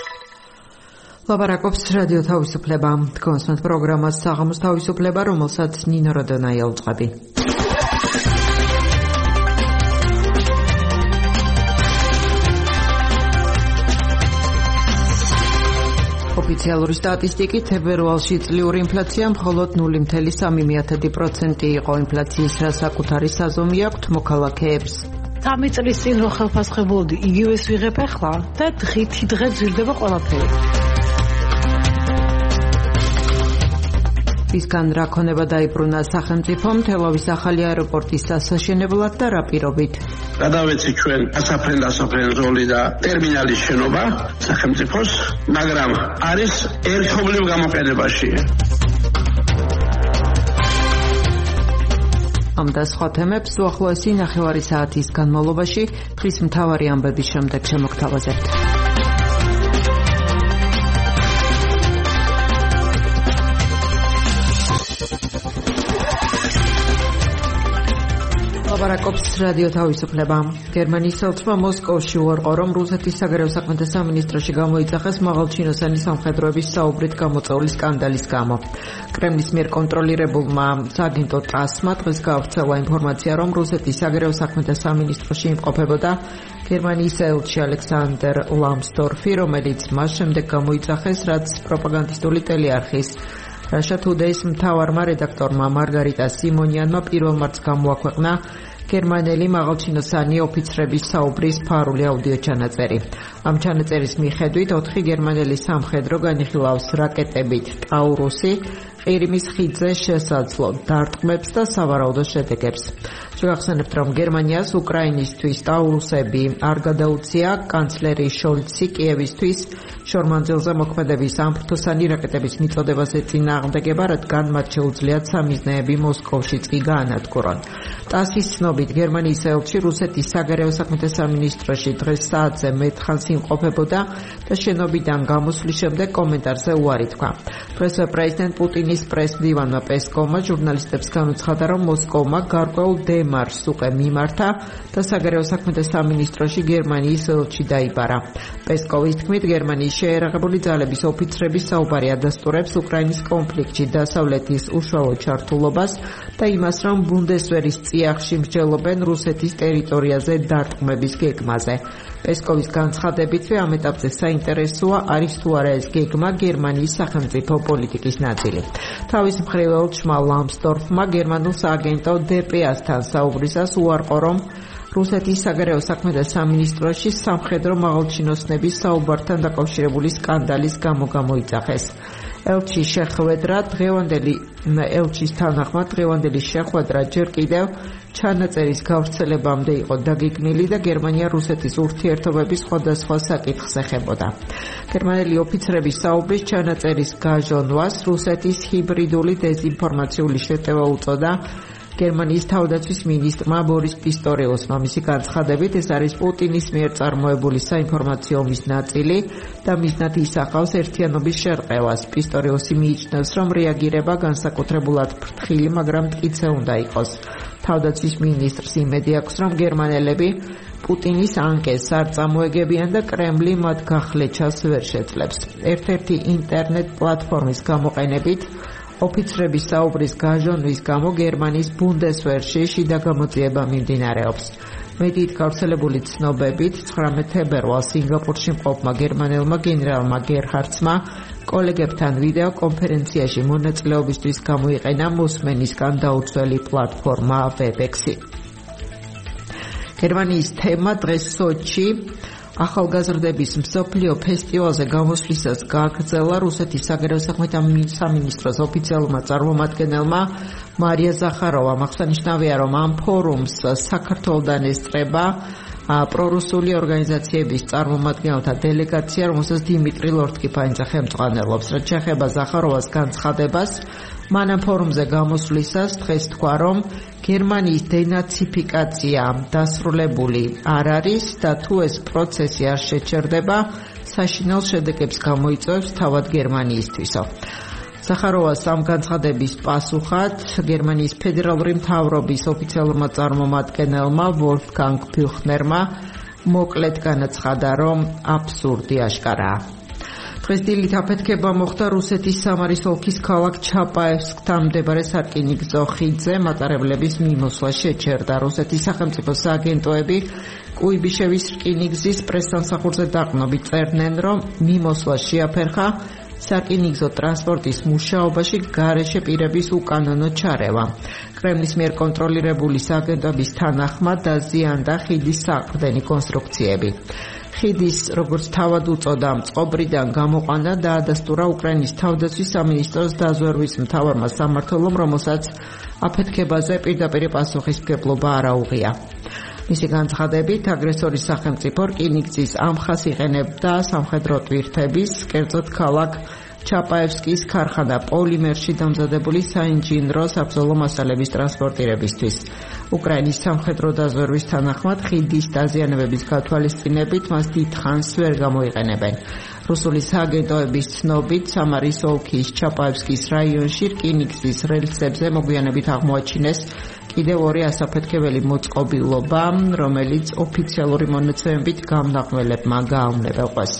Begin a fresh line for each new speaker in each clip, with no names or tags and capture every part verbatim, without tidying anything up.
ლაპარაკობს რადიო თავისუფლება. თქვენს პროგრამას საღამოს თავისუფლება, რომელსაც ნინო როდონაი აუწყები. ოფიციალური სტატისტიკით თებერვალში წლიური ინფლაცია მხოლოდ ნული ფاصლე სამი პროცენტი იყო. ინფლაციის რა საკუთარი საზომი აქვთ მოქალაქეებს?
სამი წლის წინ რო ხელფასხებულდი, იგივეს ვიღებ ახლა და დღითი დღე ძირდება ყველაფერი.
ისგან რა ქონება დაიბრუნა სახელმწიფომ თელავის ახალი აეროპორტის დასაშენებლად და რა პირობით?
გადავეცი ჩვენ ასაფრენ-დასაფრენ ზოლი და ტერმინალის შენობა სახელმწიფოს, მაგრამ არის ერთობლივ გამოყენებაში.
ამ და სხვა თემებს უახლოესი ნახევარი საათის განმავლობაში დღის მთავარი ამბების შემდეგ შემოგთავაზებთ. ლაპარაკობს რადიო თავისუფლება. გერმანიის ელჩმა მოსკოვში უარყო, რომ რუსეთის საგარეო საქმეთა სამინისტროში გამოიძახეს მაღალჩინოსანი სამხედროების საუბრით გამოწვეული სკანდალის გამო. კრემლის მიერ კონტროლირებულმა სააგენტო ტასმა დღეს გაავრცელა ინფორმაცია, რომ რუსეთის საგარეო საქმეთა სამინისტროში იმყოფებოდა გერმანიის ელჩი ალექსანდერ ლამსდორფი, რომელიც მას შემდეგ გამოიძახეს, რაც პროპაგანდისტული ტელეარხის Russia Today's მთავარმა რედაქტორმა მარგარიტა სიმონიანმა პირველ მარტს გამოაქვეყნა გერმანელი მაღალჩინოსანი ოფიცრების საუბრის ფარული აუდიო ჩანაწერი. ამ ჩანაწერის მიხედვით ოთხი გერმანელი სამხედრო განიხილავს რაკეტებით ტაურუსი, ყირიმის ხიდზე შესაძლო დარტყმებს და სავარაუდო შედეგებს. შევახსენებთ, რომ გერმანიას უკრაინისთვის ტაურუსები არ გადაუცია, კანცლერი შოლცი კიევისთვის შორმანძილზე მოქმედების ამფრთოსანი რაკეტების მიწოდებას ეწინააღმდეგება, რადგან მათ შეუძლიათ სამიზნეები მოსკოვშიც კი გაანადგურონ. ტასის ცნობით გერმანიის ელჩი რუსეთის საგარეო საქმეთა სამინისტროში დღეს საათზე მეტხანს იმყოფებოდა და შენობიდან გამოსვლის შემდეგ კომენტარზე უარი თქვა. დღეს პრეზიდენტ პუტინის პრეს-მდივანმა პესკოვმა ჟურნალისტებს განუცხადა, რომ მოსკოვმა გარკვეულ დემარშს უკვე მიმართა და საგარეო საქმეთა სამინისტროში გერმანიის ელჩი დაიბარა. პესკოვის თქმით, გერმანიის შეერაღებული ძალების ოფიცრების საუბარი ადასტურებს უკრაინის კონფლიქტში დასავლეთის უშუალო ჩართულობას და იმას, რომ ბუნდესვერის წიაღში მსჯელობენ რუსეთის ტერიტორიაზე დარტყმების გეგმაზე. პესკოვის განცხადებითვე ამ ეტაპზე საინტერესოა არის თუ არა ეს გეგმა გერმანიის სახელმწიფო პოლიტიკის ნაწილი. თავის მხრივ ელჩმა ლამსდორფმა გერმანულ სააგენტო დე პე ას-თან საუბრისას უარყო, რომ რუსეთის საგარეო საქმეთა სამინისტროში სამხედრო მაღალჩინოსნების საუბართან დაკავშირებული სკანდალის გამო გამოიძახეს. ელჩის შეხვედრა დღევანდელი ელჩის თანახმად დღევანდელი შეხვედრა ჯერ კიდევ ჩანაწერის გავრცელებამდე იყო დაგეგმილი და გერმანია რუსეთის ურთიერთობების სხვადასხვა საკითხს ეხებოდა. გერმანელი ოფიცრების საუბრის ჩანაწერის გაჟონვას რუსეთის ჰიბრიდული დეზინფორმაციული შეტევა უწოდა გერმანიის თავდაცვის მინისტრმა ბორის პისტორიუსმა. მისი განცხადებით, ეს არის პუტინის მიერ წარმოებული საინფორმაციო ომის ნაწილი და მიზნად ისახავს ერთიანობის შერყევას. პისტორიუსი მიიჩნევს, რომ რეაგირება განსაკუთრებულად ფრთხილი, მაგრამ მტკიცე უნდა იყოს. თავდაცვის მინისტრს იმედი აქვს, რომ გერმანელები პუტინის ანკეს არ წამოეგებიან და კრემლი მათ გახლეჩას ვერ შეძლებს. ერთ-ერთი ინტერნეტ პლატფორმის გამოყენებით ოფიცრების საუბრის გაჟონვის გამო გერმანიის ბუნდესვერში შიდა გამოძიება მიმდინარეობს. მედიით გავრცელებული ცნობებით ცხრამეტ თებერვალს სინგაპურში მყოფმა გერმანელმა გენერალმა გერჰარდსმა კოლეგებთან ვიდეო კონფერენციაში მონაწილეობისთვის გამოიყენა მოსმენისგან დაუცველი პლატფორმა ვებექსი. გერმანიის თემა დღეს სოჩი ახალგაზრდების მსოფლიო ფესტივალზე გამოსვლისას გააგრძელა რუსეთის საგარეო საქმეთა სამინისტროს ოფიციალურმა წარმომადგენელმა მარია ზახაროვამ. აღსანიშნავია, რომ ამ ფორუმს საქართველოდან ესწრება პრორუსული ორგანიზაციების წარმომადგენელთა დელეგაცია, რომელსაც დიმიტრი ლორთკიფანიძე ხელმძღვანელობს. რაც შეეხება ზახაროვას განცხადებას, მან ამ ფორუმზე გამოსვლისას დღეს თქვა, რომ გერმანიის დენაციფიკაცია დასრულებული არ არის და თუ ეს პროცესი არ შეჩერდება, საშინელ შედეგებს გამოიწვევს თავად გერმანიისთვისო. ზახაროვას ამ განცხადების პასუხად გერმანიის ფედერალური მთავრობის ოფიციალურმა წარმომადგენელმა ვოლფგანგ ბიუხნერმა მოკლედ განაცხადა, რომ აბსურდი აშკარაა. დღეს დილით აფეთქება მოხდა რუსეთის სამარის ოლქის ქალაქ ჩაპაევსკთან მდებარე სარკინიგზო ხიდზე. მატარებლების მიმოსვლა შეჩერდა. რუსეთის სახელმწიფო სააგენტოები კუიბიშევის რკინიგზის პრესსამსახურზე დაყრდნობით წერდნენ, რომ მიმოსვლა შეაფერხა სარკინიგზო ტრანსპორტის მუშაობაში გარეშე პირების უკანონო ჩარევა. კრემლის მიერ კონტროლირებული სააგენტოების თანახმად დაზიანდა ხიდის საყრდენი კონსტრუქციები. ხიდის, როგორც თავად უწოდა, წყობრიდან გამოყვანა დაადასტურა უკრაინის თავდაცვის სამინისტროს დაზვერვის მთავარმა სამმართველომ, რომელსაც აფეთქებაზე პირდაპირ პასუხისმგებლობა არ აუღია. მისი განცხადებით, აგრესორის სახელმწიფო რკინიგზის ამხას იყენებდა სამხედრო ტვირთების, კერძოდ ქალაქ ჩაპაევსკის ქარხანა პოლიმერში დამზადებული საინჟინრო საბრძოლო მასალების ტრანსპორტირებისთვის. უკრაინის სამხედრო დაზვერვის თანახმად ხიდის დაზიანებების გათვალისწინებით მას დიდხანს ვერ გამოიყენებენ. რუსული სააგენტოების ცნობით, სამარის ოლქის ჩაპაევსკის რაიონში რკინიგზის რელსებზე მოგვიანებით აღმოაჩინეს კიდევ ორი ასაფეთქებელი მოწყობილობა, რომელიც ოფიციალური მონაცემებით გამნახველებმა გაავნებელყვეს.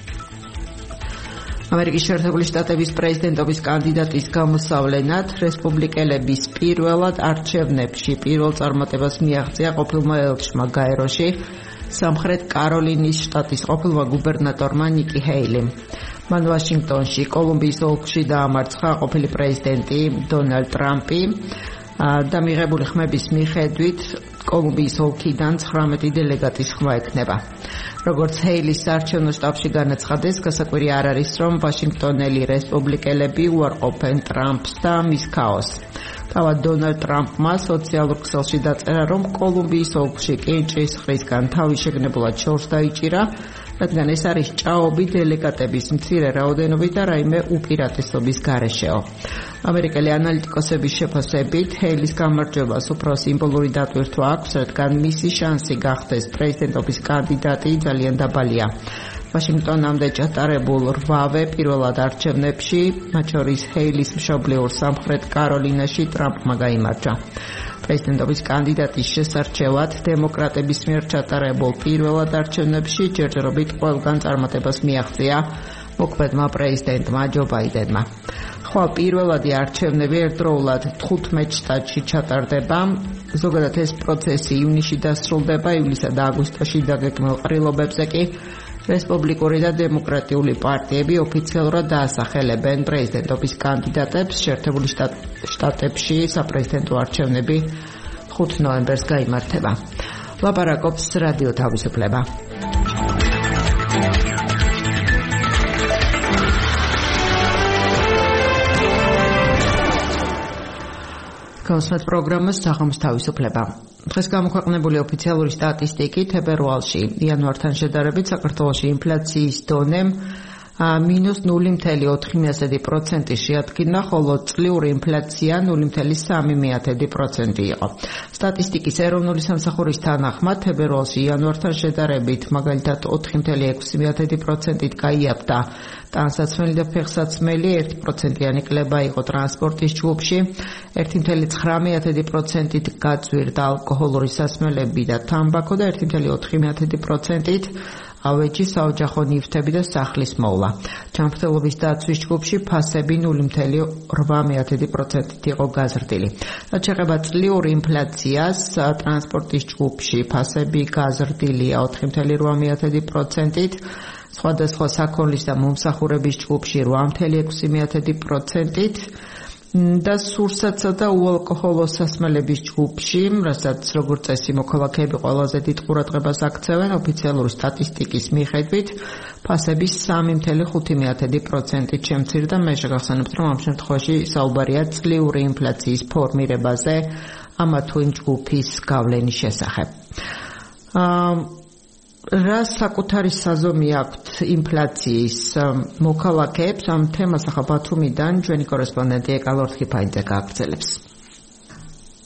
ამერიკის შეერთებული შტატების პრეზიდენტობის კანდიდატის გამოსავლენად რესპუბლიკელების პირველად არჩევნებში პირველ წარმატებას მიაღწია ყოფილმა ელჩმა გაეროში სამხრეთ კაროლინის შტატის ყოფილმა გუბერნატორმა ნიკი ჰეილიმ. მან ვაშინგტონში კოლუმბიის ოლქში დაამარცხა ყოფილი პრეზიდენტი დონალდ ტრამპი და მიღებული ხმების მიხედვით კოლუმბიის ოლქიდან ცხრამეტი დელეგატის ხმა ექნება. როგორც ჰეილის საარჩევნო შტაბში განაცხადეს, გასაკვირი არ არის, რომ ვაშინგტონელი რესპუბლიკელები უარყოფენ ტრამპს და მის ქაოსს. თავად დონალდ ტრამპმა სოციალურ ქსელში დაწერა, რომ კოლუმბიის ოლქში კენჭისყრისგან თავის შეგნებულად შორს დაიჭირა, რადგან ეს არის ჭაობი დელეგატების მცირე რაოდენობით და რაიმე უპირატესობის გარეშეო. ამერიკელი ანალიტიკოსების შეფასებით, ჰეილის გამარჯვებას უფრო სიმბოლური დატვირთვა აქვს, რადგან მისი შანსი გახდეს პრეზიდენტობის კანდიდატი ძალიან დაბალია. ვაშინგტონამდე ჩატარებულ რვავე პირველად არჩევნებში, მათ შორის ჰეილის მშობლიურ სამხრეთ კაროლინაში ტრამპმა გაიმარჯვა. პრეზიდენტობის კანდიდატის შესარჩევად დემოკრატების მიერ ჩატარებულ პირველად არჩევნებში ჯერჯერობით ყველგან წარმატებას მიაღწია მოქმედმა პრეზიდენტმა ჯო ბაიდენმა. ხვალ პირველადი არჩევნები ერთდროულად თხუთმეტ შტატში ჩატარდება. ზოგადად ეს პროცესი ივნისში დასრულდება, ივლისა და აგვისტოში დაგეგმილ ყრილობებზე კი რესპუბლიკური და დემოკრატიული პარტიები ოფიციალურად დაასახელებენ პრეზიდენტობის კანდიდატებს. შეერთებული შტატებში საპრეზიდენტო არჩევნები ხუთი ნოემბერს გაიმართება. ლაპარაკობს რადიო თავისუფლება. კონსერტ პროგრამას საღამოს თავისუფლება. დღეს გამოქვეყნებული ოფიციალური სტატისტიკით თებერვალში იანვართან შედარებით საქართველოში ინფლაციის დონე მინუს ნული მცდარი ოთხი პროცენტი შეადგინა, ხოლო წლიური ინფლაცია ნული მცდარი სამი პროცენტი იყო. სტატისტიკის ეროვნული სამსახურის თანახმად თებერვალში იანვართან შედარებით მაგალითად ოთხი ექვსი პროცენტით გაიაფთა ტანსაცმელი და ფეხსაცმელი, ერთი პროცენტიანი კლება იყო ტრანსპორტის ჯგუფში, ერთი ცხრამეტი პროცენტით გაწვირდა ალკოჰოლური სასმელები და თამბაქო და ერთი ოთხი პროცენტით ავეჯი, საოჯახო ნივთები და სახლის მოვლა. ჯანმრთელობის დაცვის ჯგუფში ფასები ნული ორმოც პროცენტით იყო გაზრდილი. რაც შეეხება წლიური ინფლაციას, ტრანსპორტის ჯგუფში ფასები გაზრდილია ოთხი ორმოც პროცენტით, სხვადასხვა საქონლის და მომსახურების ჯგუფში ორი ექვსი პროცენტით და სურსათსა და უალკოჰოლო სასმელების ჯგუფში, რასაც როგორც წესი მოქალაქეები ყველაზე დიდ ყურადღებას აქცევენ, ოფიციალური სტატისტიკის მიხედვით ფასები სამი ხუთი პროცენტით შემცირდა. მე შეგახსენებთ, რომ ამ შემთხვევაში საუბარია წლიური ინფლაციის ფორმირებაზე ამა თუ იმ ჯგუფის გავლენის შესახებ. რა საკუთარი საზომი აქვთ ინფლაციის მოქალაქეებს? ამ თემას ახლა ბათუმიდან ჩვენი კორესპონდენტი ეკალორთქიფაიძე გააგრძელებს.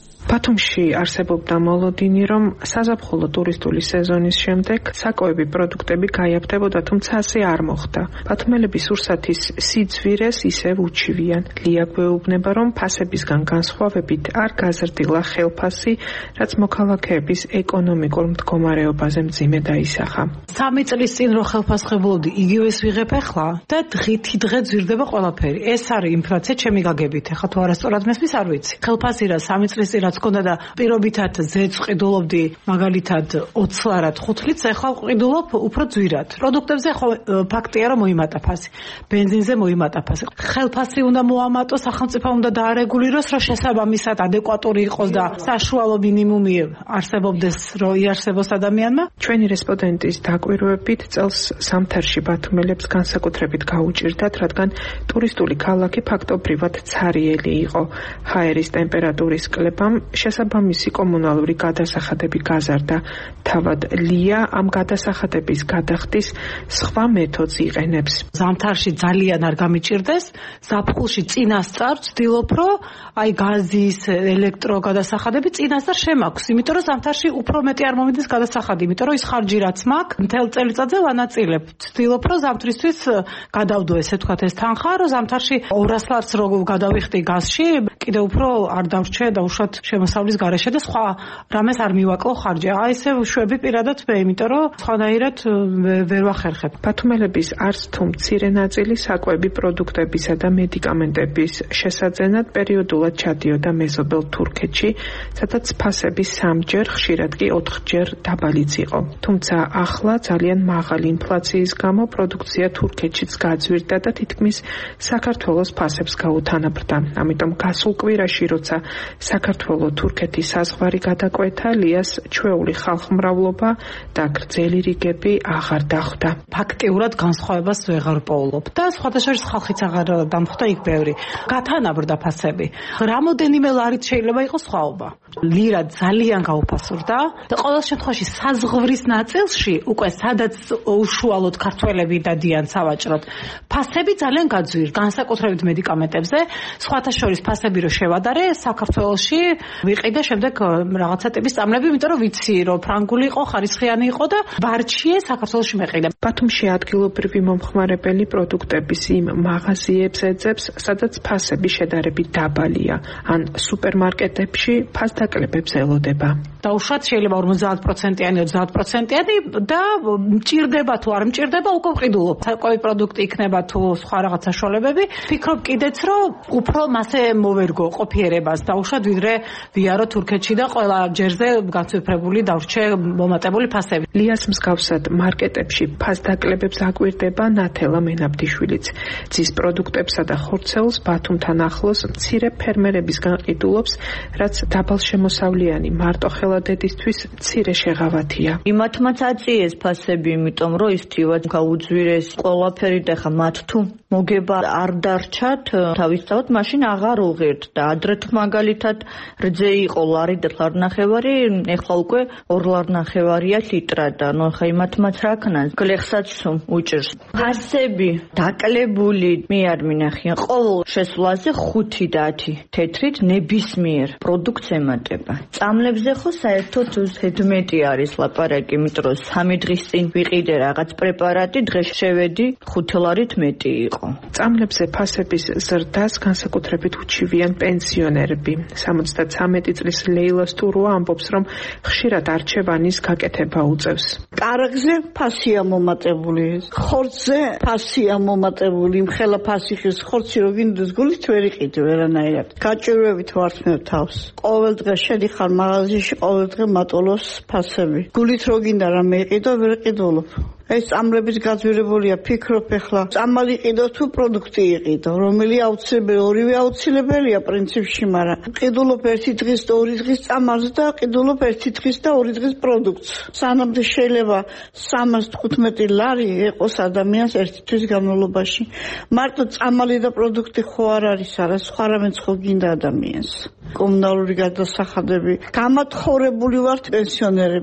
ბათუმში არსებობდა მოლოდინი, რომ საზაფხულო ტურისტული სეზონის შემდეგ საკოები პროდუქტები გაიაფთებოდა, თუმცა ასე არ მოხდა. ბათუმელები სურსათის სიძვირეს ისევ უჩივიან. ლია გვეუბნება, რომ ფასებისგან განსხვავებით არ გაზრდილა ხელფასი, რაც მოქალაქეების ეკონომიკურ მდგომარეობაზე მძიმე დაისახა.
სამი წლის წინ რო ხელფასხებულობდი, იგივეს ვიღებ ახლა და დღითი დღე ძვირდება ყველაფერი. ეს არის ინფლაცია, ჩემი გაგებით. ახლა თუ არასწორად მესმის, არ ვიცი. ხელფასი რა სამი წლის წინ რაც ქონდა და პირობითად ზეც ყიდულობდი, მაგალითად ოცი ლარად ხუთ ლიტს, ახლა ყიდულობ უფრო ძვირად. პროდუქტებზე ხო ფაქტია რომ მოიმატა ფასი. ბენზინზე მოიმატა ფასი. ხელფასი უნდა მოამატოს, სახელმწიფო უნდა დაარეგულიროს, რომ შესაბამისად ადეკვატური იყოს და საშუალო მინიმუმი არსებობდეს, რომ იარსებოს ადამიანმა.
ჩვენი რესპონდენტის დაკვირვებით წელს ზამთარში ბათუმელებს განსაკუთრებით გაუჭირდათ, რადგან ტურისტული ქალაქი ფაქტობრივად ცარიელი იყო. ჰაერის ტემპერატურის კლებამ შესაბამისი კომუნალური გადასახადები გაზარდა. თავად ლია ამ გადასახადების გადახდის სხვა მეთოდს იყენებს.
ზამთარში ძალიან არ გამიჭირდეს, ზაფხულში წინასწარ ვცდილობ, რომ აი გაზის, ელექტრო გადასახადები წინასწარ შემაქვს, იმიტომ რომ ზამთარში უფრო მეტი არ მომიდეს გადასახადი, იმიტომ რომ ის ხარჯი რაც მაქვს, მთელ წელიწადზე ვანაწილებ. ვცდილობ, რომ ზამთრისთვის გადავდო, ესე ვთქვათ, ეს თანხა, რომ ზამთარში ორას ლარს რო გადავიხდი გაზში, კიდევ უფრო არ დავრჩე და უშუალოდ შემოსავლის გარეშე და სხვა რამეს არ მივაკლო ხარჯი. აი ესე შვები პირადად მე, იმიტომ რომ სხვანაირად ვერ ვახერხებ.
ბათუმელების არც თუ მცირე ნაწილი საკვები პროდუქტებისა და მედიკამენტების შესაძენად პერიოდულად ჩადიოდა მეზობელ თურქეთში, სადაც ფასები სამჯერ, ხშირად კი ოთხჯერ დაბალიც იყო. თუმცა ახლა ძალიან მაღალი ინფლაციის გამო პროდუქცია თურქეთშიც გაძვირდა და თითქმის საქართველოს ფასებს გაუთანაბრდა. ამიტომ გასულ კვირაში, როცა საქართველო-თურქეთის საზღვარი გადაკვეთა, ლიას ჩვეული ხალხმრავლობა და გრძელი რიგები აღარ დახვდა.
ფაქტიურად განსხვავებას ვეღარ პოულობ და სხვადასხვა ხალხიც აღარ დამხვდა იქ ბევრი. გათანაბრდა ფასები. რამოდენიმე ლარით შეიძლება იყოს სხვაობა. ლირა ძალიან გაუფასურდა და ყოველ შემთხვევაში საზღვრის ნაწილში, უკვე სადაც უშუალოდ ქართველები დადიან სავაჭროდ, ფასები ძალიან გაძვირდა, განსაკუთრებით მედიკამენტებზე. სხვათა შორის ფასები რო შევადარე, საქართველოში ვიყიდე შემდეგ რაღაცა ტიპის წამლები, იმიტომ რომ ვიცი, რომ ფრანგული იყო, ხარისხიანი იყო და ვარჩიე საქართველოში მეყიდე.
ბათუმში ადგილობრივი მომხმარებელი პროდუქტების იმ მაღაზიებს ეძებს, სადაც ფასები შედარებით დაბალია, ან სუპერმარკეტებში ფასდაკლებებს ელოდება.
დაუშვათ შეიძლება ორმოცდაათ პროცენტიანი, ოცდაათ პროცენტიანი და მჭირდება თუ არ მჭირდება, უკვე ვყიდულობ. საკვები პროდუქტი იქნება თუ სხვა რაღაც საშუალებები, ფიქრობ კიდეც, რომ უფრო მასე მოვერგო ყოფიერებას დაუშვათ, ვიდრე ვიარო თურქეთში და ყველა ჯერზე გაცვიფრებული დავრჩე მომატებული ფასები.
ლიას მსგავსად მარკეტებში ფასდაკლებებს აკვირდება ნათელა მენაბდიშვილიც. ძის პროდუქტებსა და ხორცელს ბათუმთან ახლოს მცირე ფერმერებისგან ყიდულობს, რაც დაბალშემოსავლიანი მარტოხელადედისთვის მცირე შეღავათია.
იმათმაც აწიეს ფასები, იმიტომ რომ ის თივად გაუძვირეს ყველაფერი და ხა მათ თუ მოგება არ დარჩათ, თავისთავად მაშინ აღარ უღირთ და ადრე თუ მაგალითად რძე იყო ლარი და ლარნახევარი, ეხლა უკვე ორ ლარნახევარია ლიტრა და ნუ ხა იმათმაც რა ქნან, გლეხსაც უჭირს. ფასები დაკლებული მე არ მინახია, ყოველ შესვლაზე ხუთი და ათი თეთრით ნებისმიერ პროდუქტს ემატება. წამლებზე ხო საერთოდ ზედმეტი არის ლაპარაკი, იმიტომ რომ სამი დღის წინ ვიყიდე რაღაც პრეპარატი, დღეს შევედი ხუთი ლარით მეტი იყო.
წამლებზე ფასების ზრდას განსაკუთრებით უჩივიან პენსიონერები. სამოცდათვრამეტი წლის ლეილა სტურუა ამბობს, რომ ხშირად არჩევანის გაკეთება უწევს.
კარგზე ფასია მომატებული, ხორცზე ფასია მომატებული, მხელა ფასი ხის ხორცი რო გინდეს გულით ვერ იყიდე ვერანაირად. გაჭირვებით ვართმევ თავს. ყოველ დღე შედიხარ მაღაზიაში, ყოველ დღე მატოლოს ფასები. გულით რო გინდა რამე იყიდო, ვერ ყიდულობ. ეს წამლების გაძვირებულია, ფიქრობ ახლა წამალი ყიდო თუ პროდუქტი იყიდო, რომელი აუცილებელი, ორივე აუცილებელია პრინციპში, მაგრამ ყიდულობ ერთი დღის და ორი დღის წამალს და ყიდულობ ერთი დღის და ორი დღის პროდუქტს. სანამ შეიძლება სამას თხუთმეტი ლარი იყოს ადამიანს ერთი თვის განმავლობაში. მარტო წამალი და პროდუქტი ხო არ არის, არა სხვა რამეც ხო გინდა ადამიანს. კომუნალური გადასახადები, გამათხოვებული ვართ პენსიონერები.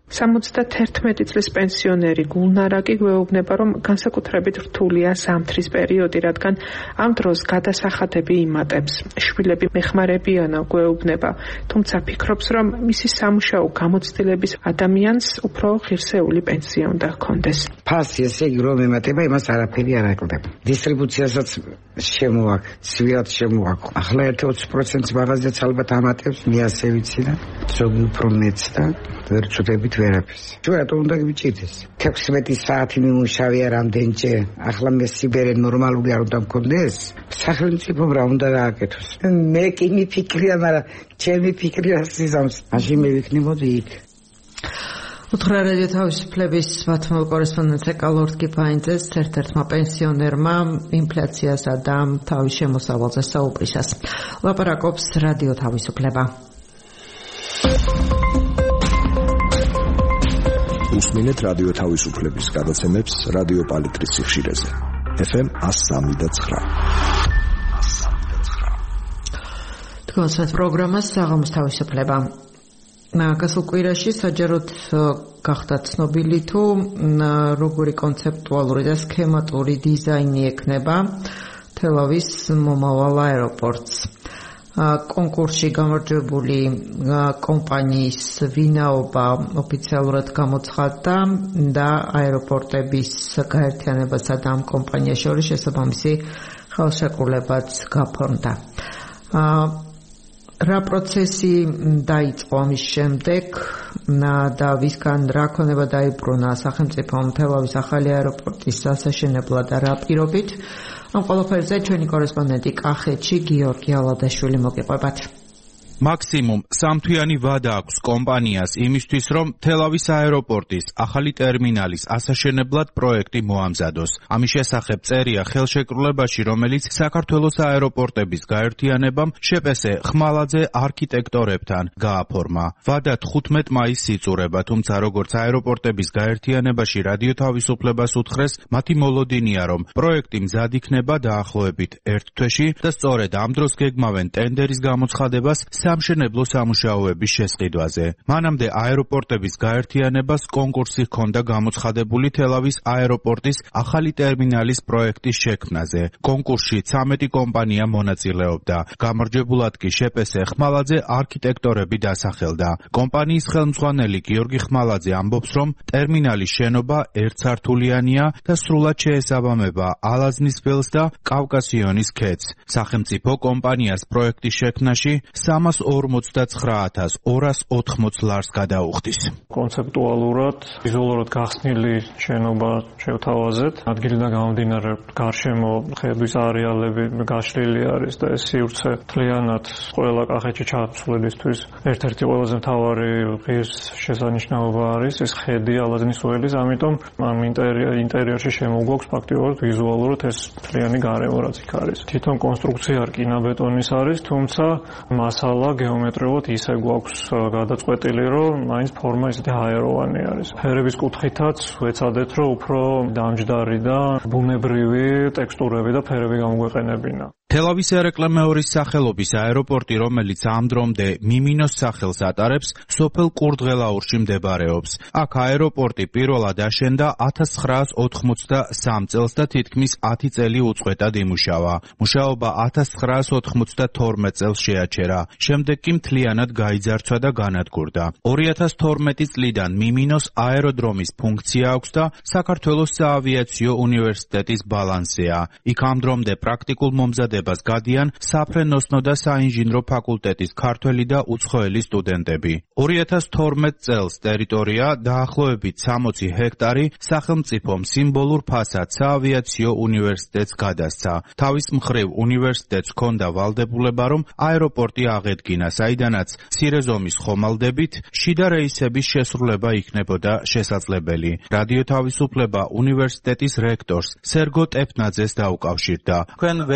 სამოცდათერთმეტი წლის პენსიონერი გულნარაკი გვეუბნება, რომ განსაკუთრებით რთულია ზამთრის პერიოდი, რადგან ამ დროს გადასახადები იმატებს. შვილები მეხმარებიანო გვეუბნება, თუმცა ფიქრობს, რომ მისი სამუშაო გამოცდილების ადამიანს უფრო ღირსეული პენსია უნდა ჰქონდეს.
ფასი ესე იგი რომ ემატება, იმას არაფერი არ აკლდება. დისტრიბუციასაც შემოაქვს, სვიად შემოაქვს. ახლა ერთი ოცი პროცენტს მაღაზიაც ალბათ ამატებს, მე ასე ვიცი და ზოგი უფრო მეც და ვერ ჩუდებით ვერაფერს. თუ რატო უნდა გიჭირდეს? თექვსმეტი საათი მიმუშავია რამდენჯერ. ახლა მე სიბერე ნორმალური არ უნდა მქონდეს? სახელმწიფომ რა უნდა გააკეთოს? მე კი მიფიქრია, მაგრამ ჩემი ფიქრია სიზამს. მაშინ მე ვიქნებოდი იქ.
უთხრა რადიო თავისუფლების ბათუმელ კორესპონდენტს ეკალორდ კიფაინძეს ერთ-ერთმა პენსიონერმა ინფლაციასა და თავის შემოსავალზე საუბრისას. ლაპარაკობს რადიო თავისუფლება.
უსმინეთ რადიო თავისუფლების გადაცემებს რადიო პალიტრის სიხშირეზე. ეფ ემ one oh three point nine.
თქვენს პროგრამას საღამოს თავისუფლება. გასულ კვირაში საჯაროდ გახდა ცნობილი თუ როგორი კონცეპტუალური და სქემატური დიზაინი ექნება თელავის მომავალ აეროპორტს. კონკურსში გამარჯვებული კომპანიის ვინაობა ოფიციალურად გამოცხადდა და აეროპორტების გაერთიანებასა და ამ კომპანიას შორის შესაბამისი ხელშეკრულებაც გაფორმდა. რა პროცესი დაიწყო ამის შემდეგ და ვისგან რა ქონება დაიბრუნა სახელმწიფომ თელავის ახალი აეროპორტის ასაშენებლად და რა პირობით? ამ ყველაფერზე ჩვენი კორესპონდენტი კახეთში გიორგი ალადაშვილი მოგიყვებათ.
მაქსიმუმ სამთვიანი ვადა აქვს კომპანიას იმისთვის, რომ თელავის აეროპორტის ახალი ტერმინალის ასაშენებლად პროექტი მოამზადოს. ამის შესახებ წერია ხელშეკრულებაში, რომელიც საქართველოს აეროპორტების გაერთიანებამ შეპესე ხმალაძე არქიტექტორებთან გააფორმა. ვადა თხუთმეტ მაისს იწურება, თუმცა როგორც აეროპორტების გაერთიანებაში რადიო თავისუფლებას უთხრეს, მათი მოლოდინია, რომ პროექტი მზად იქნება დაახლოებით ერთ თვეში და სწორედ ამ დროს გეგმავენ ტენდერის გამოცხადებას სამშენებლო სამუშაოების შესყიდვაზე. მანამდე აეროპორტების გაერთიანებას კონკურსი ჰქონდა გამოცხადებული თელავის აეროპორტის ახალი ტერმინალის პროექტის შექმნაზე. კონკურსში ცამეტი კომპანია მონაწილეობდა. გამარჯვებულად კი შეპესე ხმალაძე არქიტექტორები დასახელდა. კომპანიის ხელმძღვანელი გიორგი ხმალაძე ამბობს, რომ ტერმინალის შენობა ერთსართულიანია და სრულად შეესაბამება ალაზნის ველს და კავკასიონის ქედს. სახელმწიფო კომპანიას პროექტის შექმნაში სამას ორმოცდაცხრა ათას ორას ოთხმოცი ლარს გადაუხდის.
კონცეპტუალურად, ვიზუალურად გახსნილი შენობა შევთავაზეთ. ადგილიდან გამომდინარე გარშემო ხედვის არეალები გაშლილი არის და ეს სივრცე მთლიანად ყველა კახეთში ჩასვლისთვის ერთ-ერთი ყველაზე მთავარი ღირსშესანიშნაობა არის ეს ხედი ალაზნის ველის, ამიტომ ამ ინტერიერში შემოგვაქვს ფაქტიურად ვიზუალურად ეს მთლიანი გარემო რაც იქ არის. თვითონ კონსტრუქცია რკინაბეტონის არის, თუმცა მასალა გეომეტრიულად ისე გვაქვს გადაწყვეტილი, რომ მაინც ფორმა ისეთი ჰაეროვანი არის. ფერების კუთხითაც ვეცადეთ, რომ უფრო დამჯდარი და ბუნებრივი ტექსტურები და ფერები გამოგვეყენებინა.
თელავის ერეკლე მეორის სახელობის აეროპორტი, რომელიც ამ დრომდე მიმინოს სახელს ატარებს, სოფელ კურდღელაურში მდებარეობს. აქ აეროპორტი პირველად აშენდა ათას ცხრაას ოთხმოცდასამ წელს და თითქმის ათი წელი უწყვეტად იმუშავა. მუშაობა ათას ცხრაას ოთხმოცდათორმეტ წელს შეაჩერა. შემდეგ კი მთლიანად გაიძარცვა და განადგურდა. ორი ათას თორმეტი წლიდან მიმინოს აეროდრომის ფუნქცია აქვს და საქართველოს საავიაციო უნივერსიტეტის ბალანსია. იქ ამ დრომდე პრაქტიკულ მომზადებას გადიან საფრენოსნო და საინჟინრო ფაკულტეტის ქართველი და უცხოელი სტუდენტები. ორი ათას თორმეტ წელს ტერიტორია დაახლოებით სამოცი ჰექტარი სახელმწიფომ სიმბოლურ ფასად საავიაციო უნივერსიტეტს გადასცა. თავის მხრივ უნივერსიტეტს ჰქონდა ვალდებულება, რომ აეროპორტი აღედგინა, საიდანაც მცირე ზომის ხომალდებით შიდა რეისების შესრულება იქნებოდა შესაძლებელი. რადიო თავისუფლება უნივერსიტეტის რექტორს სერგო ტეფნაძეს დაუკავშირდა.
თქვენ ვერ შეძელით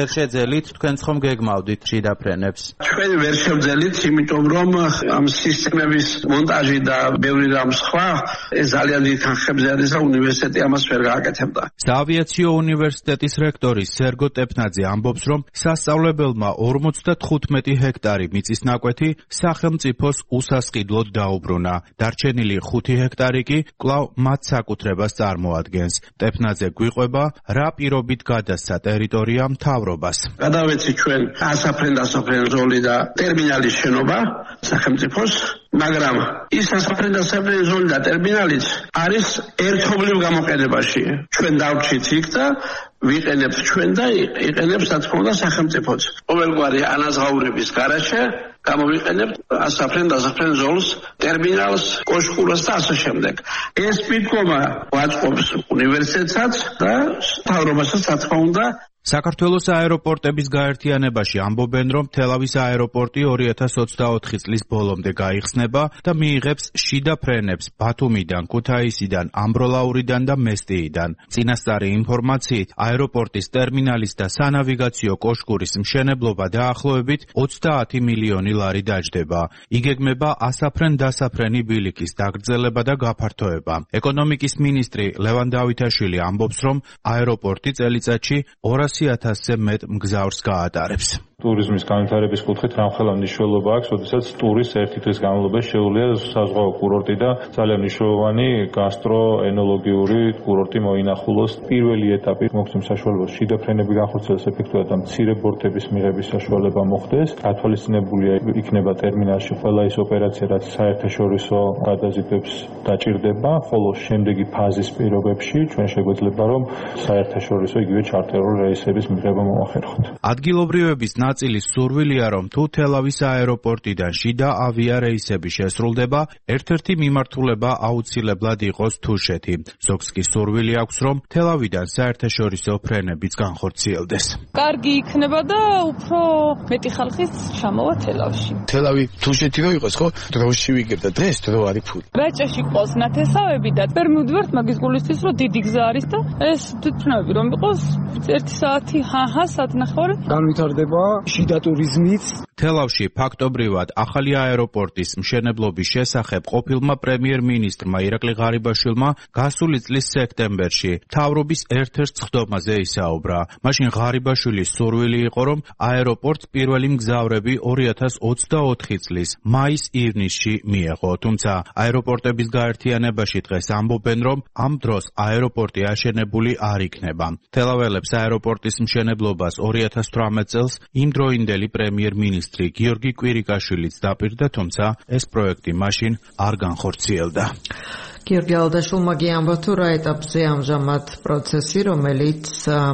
შევძელით, თქვენც ხომ გეგმავდით შიდა ფრენებს?
ჩვენ ვერ შევძელით, იმიტომ რომ ამ სისტემების მონტაჟი და ბევრი რამ სხვა ეს ძალიან დიდ ხანხებზე არის და უნივერსიტეტი ამას ვერ გააკეთებდა.
საავიაციო უნივერსიტეტის რექტორი სერგო ტეფნაძე ამბობს, რომ სასწავლებელმა ორმოცდათხუთმეტი ჰექტარი მიწის ნაკვეთი სახელმწიფოს უსასყიდლოდ დაუბრუნა. დარჩენილი ხუთი ჰექტარი კი კვლავ მათ საკუთრებას წარმოადგენს. ტეფნაძე გვიყვება, რა პირობით გადასცა ტერიტორია მთავრობას.
გადავეცი ჩვენ ასაფრენ-დასაფრენ ზოლი და ტერმინალის შენობა სახელმწიფოს, მაგრამ ის ასაფრენ-დასაფრენ ზოლი და ტერმინალიც არის ერთობლივ გამოყენებაში. ჩვენ დავრჩით იქ და ვიყენებთ ჩვენ და იყენებს რა თქმა უნდა სახელმწიფოც. ყოველგვარი ანაზღაურების გარეშე გამოვიყენებთ ასაფრენ-დასაფრენ ზოლს, ტერმინალს, კოშკურას და ასე შემდეგ. ეს მიდგომა ვაწყობს უნივერსიტეტსაც და მთავრობასაც რა თქმა უნდა.
საქართველოს აეროპორტების გაერთიანებაში ამბობენ, რომ თელავის აეროპორტი ორი ათას ოცდაოთხი წლის ბოლომდე გაიხსნება და მიიღებს შიდა ფრენებს ბათუმიდან, ქუთაისიდან, ამბროლაურიდან და მესტიიდან. წინასწარი ინფორმაციით, აეროპორტის ტერმინალის და სანავიგაციო კოშკურის მშენებლობა დაახლოებით ოცდაათი მილიონი ლარი დაჯდება. იგეგმება ასაფრენ-დასაფრენი ბილიკის დაგრძელება და გაფართოება. ეკონომიკის მინისტრი ლევან დავითაშვილი ამბობს, რომ აეროპორტი წელიწადში ორასი ათასზე მეტ მგზავრს გაატარებს.
ტურიზმის განვითარების კუთხით რამხელა მნიშვნელობა აქვს, როდესაც ტურისტს ერთი დღის განმავლობაში შეუძლია საზღვაო კურორტი და ძალიან მნიშვნელოვანი გასტროენოლოგიური კურორტი მოინახულოს. პირველი ეტაპი მოგცემ საშუალებას შიდა ფრენები განხორციელდეს ეფექტურად და მცირე ბორტების მიღების საშუალება მოხდეს. გათვალისწინებულია იქნება ტერმინალში ყველა ის ოპერაცია, რაც საერთაშორისო გადაზიდვებს დაჭირდება, ხოლო შემდეგი ფაზის პირობებში ჩვენ შეგვეძლება რომ საერთაშორისო იგივე ჩარტერული რეისების მიღება მოახერხოთ.
ადგილობრივების ნაწილის სურვილია, რომ თუ თელავის აეროპორტიდან შიდა ავიარეისები შესრულდება, ერთ-ერთი მიმართულება აუცილებლად იყოს თუშეთი. ზოგს კი სურვილი აქვს, რომ თელავიდან საერთაშორისო ფრენებიც განხორციელდეს.
კარგი იქნება და უფრო მეტი ხალხის ჩამოვა თელავში.
თელავი თუშეთი რო იყოს, ხო? დროში ვიგებ და დღეს დრო არის ფული.
რაჭაში ყავს ნათესავები და ვერ მივდივართ მაგის გულისთვის, რომ დიდი გზა არის და ეს თვითმფრინავები რომ იყოს ერთი საათი, ჰაჰა, საათნახევარი.
განვითარდება შიდა ტურიზმიც.
თელავში ფაქტობრივად ახალი აეროპორტის მშენებლობის შესახებ ყოფილმა პრემიერ-მინისტრმა ირაკლი ღარიბაშვილმა გასული წლის სექტემბერში მთავრობის ერთ-ერთ სხდომაზე ისაუბრა. მაშინ ღარიბაშვილის სურვილი იყო, რომ აეროპორტს პირველი მგზავრები ორი ათას ოცდაოთხი წლის მაის-ივნისში მიეღო. თუმცა აეროპორტების გაერთიანებაში დღეს ამბობენ, რომ ამ დროს აეროპორტი აშენებული არ იქნება. თელაველებს აეროპორტის მშენებლობას ორი ათას თვრამეტ წელს იმდროინდელი პრემიერ-მინისტრი გიორგი კვირიკაშვილიც დაპირდა, თუმცა ეს პროექტი მაშინ არ განხორციელდა.
გიორგი ალდაშვილმა გიამბა თუ რა ეტაპზე ამჟამად პროცესი, რომელიც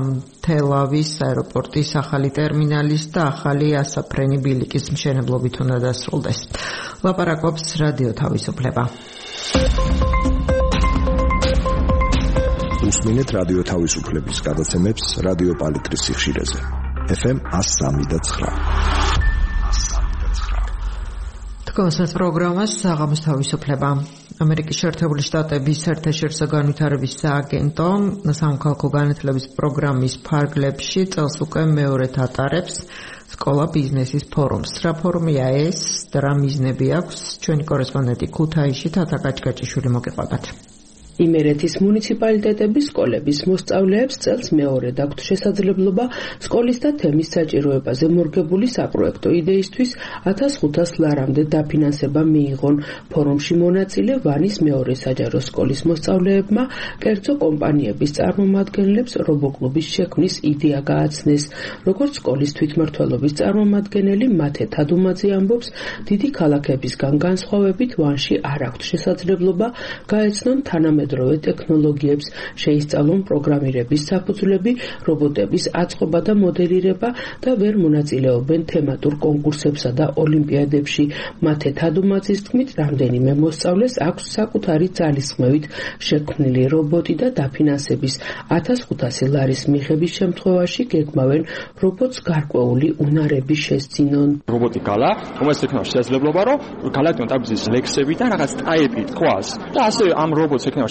თელავის აეროპორტის ახალი ტერმინალის და ახალი ასაფრენი ბილიკის მშენებლობით უნდა დასრულდეს. ლაპარაკობს რადიო თავისუფლება.
უსმინეთ რადიო თავისუფლების გადაცემებს რადიო პალიტრის სიხშირეზე. ეფ ემ ას სამი და ცხრა.
თქვენს პროგრამას საღამოს თავისუფლება. ამერიკის შეერთებული შტატების საერთაშორისო განვითარების სააგენტო სამოქალაქო განათლების პროგრამის ფარგლებში წელს უკვე მეორედ ატარებს სკოლა ბიზნესის ფორუმს. რა ფორუმია ეს და რა მიზნები აქვს? ჩვენი კორესპონდენტი ქუთაისში თათა კაჭკაჭიშვილი მოგეყვებათ.
იმერეთის მუნიციპალიტეტების სკოლების მოსწავლეებს წელს მეორედ აქვთ შესაძლებლობა სკოლის და თემის საჭიროებაზე მორგებული საპროექტო იდეისთვის ათას ხუთას ლარამდე დაფინანსება მიიღონ. ფორუმში მონაწილე ვანის მეორე საჯარო სკოლის მოსწავლეებმა კერძო კომპანიების წარმომადგენლებს რობოკლუბის შექმნის იდეა გააცნეს. როგორც სკოლის თვითმმართველობის წარმომადგენელი მათე თადუმაძე ამბობს, დიდი ქალაქებისგან განსხვავებით ვანში არ აქვთ შესაძლებლობა გაეცნონ თანამედროვე დროე ტექნოლოგიებს, შეისწავლონ პროგრამირების საფუძვლები, რობოტების აწყობა და მოდელირება და ვერ მონაწილეობენ თემატურ კონკურსებსა და ოლიმპიადებში. მათე თადუმაძის თქმით, რამდენიმე მოსწავლეს აქვს საკუთარი ძალისხმევით შექმნილი რობოტი და დაფინანსების ათას ხუთასი ლარის მიღების შემთხვევაში გეგმავენ რობოტს გარკვეული უნარები შესძინონ.
რობოტი გალა, რომელსაც ექნება შესაძლებლობა, რომ გალაქტიონ ტაბის ლექსები და რაღაც ტაიპი თქواس და ასე ამ რობოტს ექნება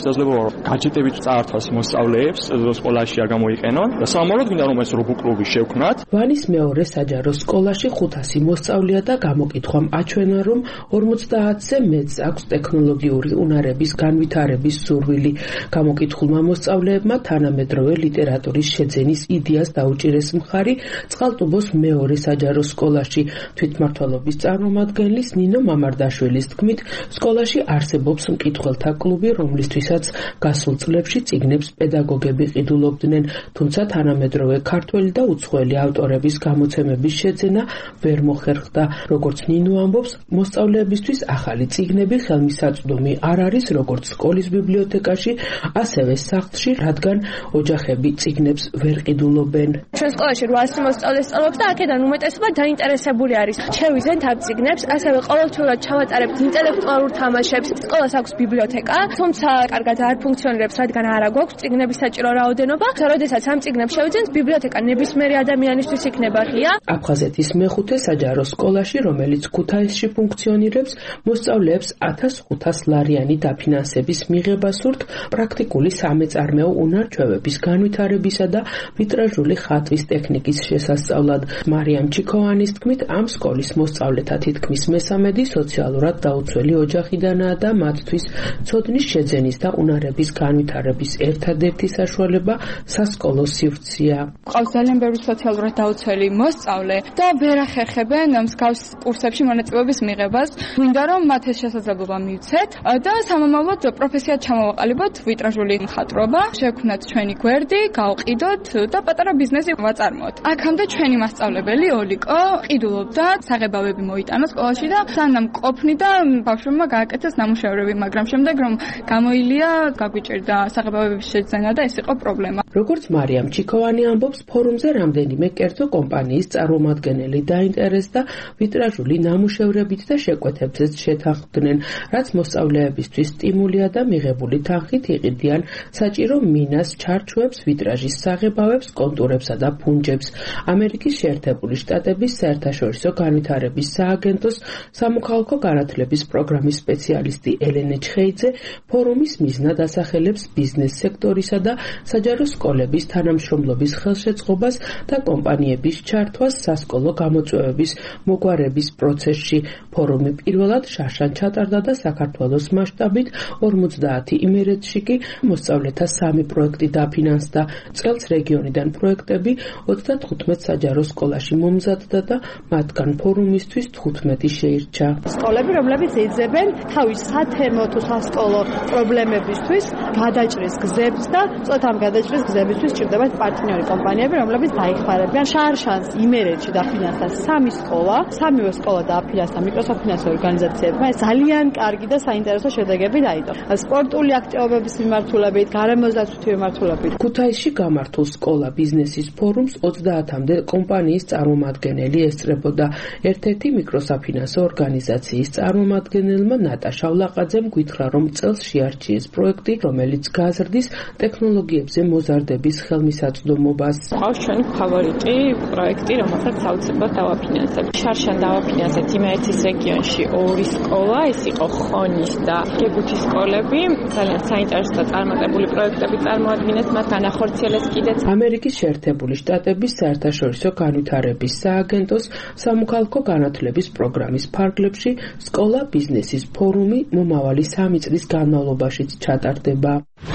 შესაძლებლობა გაჯეტებით წაართვას მოსწავლეებს სკოლაში არ გამოიყენონ და სამომავლოდ გვინდა რომ ეს რობო კლუბი შევქმნათ.
ვანის მეორე საჯარო სკოლაში ხუთასი მოსწავლეა და გამოკითხვამ აჩვენა რომ ორმოცდაათზე მეტს აქვს ტექნოლოგიური უნარების განვითარების სურვილი. გამოკითხულმა მოსწავლეებმა თანამედროვე ლიტერატურის შეძენის იდეას დაუჭირეს მხარი წყალტუბოს მეორე საჯარო სკოლაში. თვითმმართველობის წარმომადგენლის ნინო მამარდაშვილის თქმით, სკოლაში არსებობს მკითხველთა კლუბი, რომლისთვისაც გასულ წლებში წიგნებს პედაგოგები ყიდულობდნენ, თუმცა თანამედროვე ქართველი და უცხოელი ავტორების გამოცემების შეძენა ვერ მოხერხდა. როგორც ნინო ამბობს, მოსწავლეებისთვის ახალი წიგნები ხელმისაწვდომი არ არის როგორც სკოლის ბიბლიოთეკაში, ასევე სახლში, რადგან ოჯახები წიგნებს ვერ ყიდულობენ.
ჩვენ სკოლაში რვაასი მოსწავლე სწავლობს და აქედან უმეტესობა დაინტერესებული არის. შევიზენთ ამ წიგნებს, ასევე ყოველთვიურად ჩავატარებთ ინტელექტუალურ თამაშებს. სკოლას აქვს ბიბლიოთეკა, თუმცა კარგად არ ფუნქციონირებს, რადგან არ აქვს წიგნების საჭირო რაოდენობა. როდესაც ამ წიგნებს შევიძენთ, ბიბლიოთეკა ნებისმიერი ადამიანისთვის იქნება ღია.
აფხაზეთის მეხუთე საჯარო სკოლაში, რომელიც ქუთაისში ფუნქციონირებს, მოსწავლეებს ათას ხუთას ლარიანი დაფინანსების მიღება სურთ პრაქტიკული სამეწარმეო უნარ-ჩვევების განვითარებისა და ვიტრაჟული ხატვის ტექნიკის შესასწავლად. მარიამ ჩიქოვანის თქმით, ამ სკოლის მოსწავლეთა თითქმის მესამედი სოციალურად დაუცველი ოჯახიდანაა და მათთვის ცოდნის შეძენის და უნარების განვითარების ერთადერთი საშუალება სასკოლო სივრცეა.
ყავს ძალიან ბევრი სოციალურად დაუცველი მოსწავლე და ვერ ახერხებენ მსგავს კურსებში მონაწილეობის მიღებას. გვინდა რომ მათ ეს შესაძლებლობა მივცეთ და სამომავლოდ პროფესიად ჩამოვაყალიბოთ ვიტრაჟული მხატვრობა, შევქმნათ ჩვენი გვერდი, გავყიდოთ და პატარა ბიზნესი ვაწარმოოთ. აქამდე ჩვენი მასწავლებელი ოლიკო ყიდულობდა, საღებავები მოიტანა სკოლაში და სანამ ყოფნი და ბავშვებმა გააკეთეს ნამუშევრები, მაგრამ შემდეგ რომ გამოილია, გაგვიჭირდა საღებავების შეძენა და ეს იყო პრობლემა.
როგორც მარიამ ჩიქოვანი ამბობს, ფორუმზე რამდენიმე კერძო კომპანიის წარმომადგენელი დაინტერესდა ვიტრაჟული ნამუშევრებით და შეკვეთებზეც შეთანხმდნენ, რაც მოსწავლეებისთვის სტიმულია და მიღებული თანხით იყიდიან საჭირო მინას, ჩარჩოებს, ვიტრაჟის საღებავებს, კონტურებსა და ფუნჯებს. ამერიკის შეერთებული შტატების საერთაშორისო განვითარების სააგენტოს სამოქალაქო განათლების პროგრამის სპეციალისტი ელენე ჩხეიძე ფორუმის მიზნად ასახელებს ბიზნეს სექტორისა და საჯარო სკოლების თანამშრომლობის ხელშეწყობას და კომპანიების ჩართვას სასკოლო გამოწვევების მოგვარების პროცესში. ფორუმი პირველად შარშან ჩატარდა და საქართველოს მასშტაბით ორმოცდაათი იმერეთში კი მოსწავლეთა სამი პროექტი დაფინანსდა. წელს რეგიონიდან პროექტები ოცდათხუთმეტ საჯარო სკოლაში მომზადდა და მათგან ფორუმისთვის თხუთმეტი შეირჩა.
სკოლები, რომლებიც ეძებენ თავის სათემო თუ სასკოლო პრობლემებისთვის გადაჭრის გზებს და წოთ ამ გადაჭრის გზებისთვის ჭირდებათ პარტნიორი კომპანიები, რომლებიც დაიხმარებიან. შარშანს იმერეთში დაფინანსდა სამი სკოლა, სამივე სკოლა დააფინანსდა მიკროსოფინანსო ორგანიზაციებმა. ძალიან კარგი და საინტერესო შედეგები დაიდო. სპორტული აქტივობების მიმართულებით, გარემოსდაცვითი მიმართულებით.
ქუთაისში გამართულ სკოლა ბიზნესის ფორუმს ოცდაათამდე კომპანიის წარმომადგენელი ესწრებოდა. ერთ-ერთი მიკროსაფინანსო ორგანიზაციის წარმომადგენელმა ნატაშა ვლაყაძემ გითხრა, რომ წელს შეარჩიეს პროექტი, რომელიც გაზრდის ტექნოლოგიებზე მოზარდების ხელმისაწვდომობას.
ყავს ჩვენი ფავორიტი პროექტი, რომელსაც საოცრად დავაფინანსებ. შარშან დავაფინანსეთ იმერეთის რეგიონში ორი სკოლა, ეს იყო ხონის და გეგუთის სკოლები. ძალიან საინტერესო და წარმატებული პროექტები წარმოადგენს, მათ განახორციელეს კიდეც.
ამერიკის შეერთებული შტატების საერთაშორისო განვითარების სააგენტოს სამოქალაქო განათლების პროგრამის ფარგლებში სკოლა ბიზნესის ფორუმი მომავალი სამი წლის განმავლობაშიც ჩატარდება.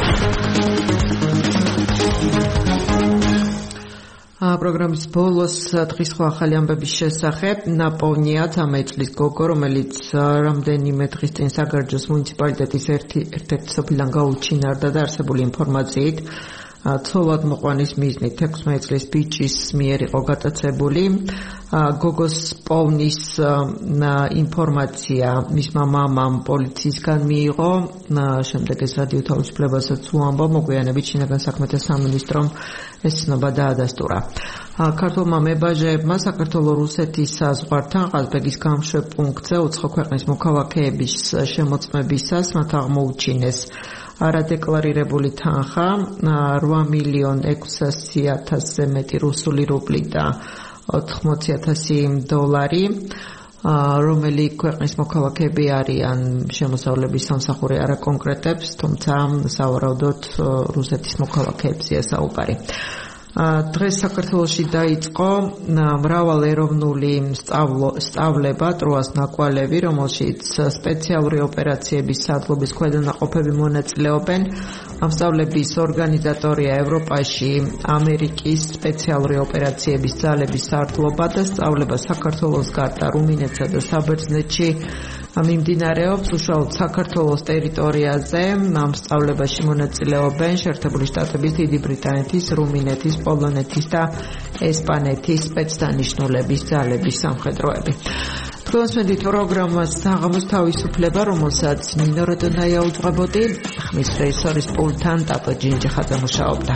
პროგრამის ბოლოს დღის სხვა ახალი ამბების შესახებ ნაპოვნია ცამეტ წლის გოგო, რომელიც რამდენიმე დღის წინ საგარეჯოს მუნიციპალიტეტის ერთ-ერთი სოფლიდან გაუჩინარდა და არსებული ინფორმაციით ცოლად მოყვანის მიზნით ექვსმეტ წლის ბიჭის მიერ იყო გატაცებული. გოგოს პოვნის ინფორმაცია მისმა მამამ პოლიციისგან მიიღო. შემდეგ ეს რადიო თავისუფლებასაც უამბო, მოგვიანებით შინაგან საქმეთა სამინისტრომ ეს ცნობა დაადასტურა. ქართულმა მებაჟეებმა საქართველო-რუსეთის საზღვართან ყაზბეგის გამშვებ პუნქტზე უცხო ქვეყნის მოქალაქეების შემოწმებისას მათ აღმოუჩინეს არადეკლარირებული თანხა რვა მილიონ ექვსასი ათასზე მეტი რუსული რუბლი და ოთხმოცი ათასი დოლარი. რომელი ქვეყნის მოქალაქეები არიან შემოსავლების სამსახური არ აკონკრეტებს, თუმცა სავარაუდოდ რუსეთის მოქალაქეებზეა საუბარი. დღეს საქართველოში დაიწყო მრავალეროვნული სწავლება ტროას ნაკვალევი, რომელშიც სპეციალური ოპერაციების სადლობის ქვედანაყოფები მონაწილეობენ. ამ სწავლების ორგანიზატორია ევროპაში ამერიკის სპეციალური ოპერაციების ძალების სარდლობა და სწავლება საქართველოს გარდა რუმინეთსა და საბერძნეთში მიმდინარეობს. უშუალოდ საქართველოს ტერიტორიაზე ამ სწავლებაში მონაწილეობენ შეერთებული შტატების, დიდი ბრიტანეთის, რუმინეთის, პოლონეთის და ესპანეთის სპეცდანიშნულების ძალების სამხედროები. თქვენსმენდით პროგრამას საღამოს თავისუფლება, რომელსაც ნინო როდონაია უძღვებოდი, ხმის რეჟისორის პულტთან ტატო ჯინჯიხაძე მუშაობდა.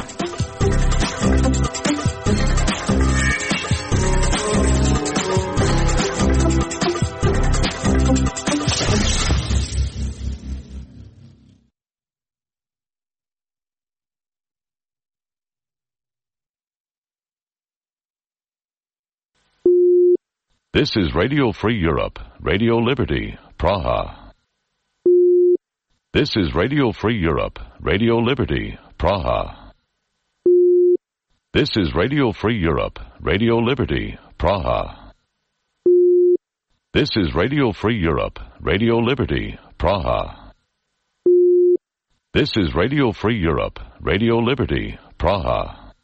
This is Radio Free Europe, Radio Liberty, Praha. This is Radio Free Europe, Radio Liberty, Praha. This is Radio Free Europe, Radio Liberty, Praha. This is Radio Free Europe, Radio Liberty, Praha. This is Radio Free Europe, Radio Liberty, Praha.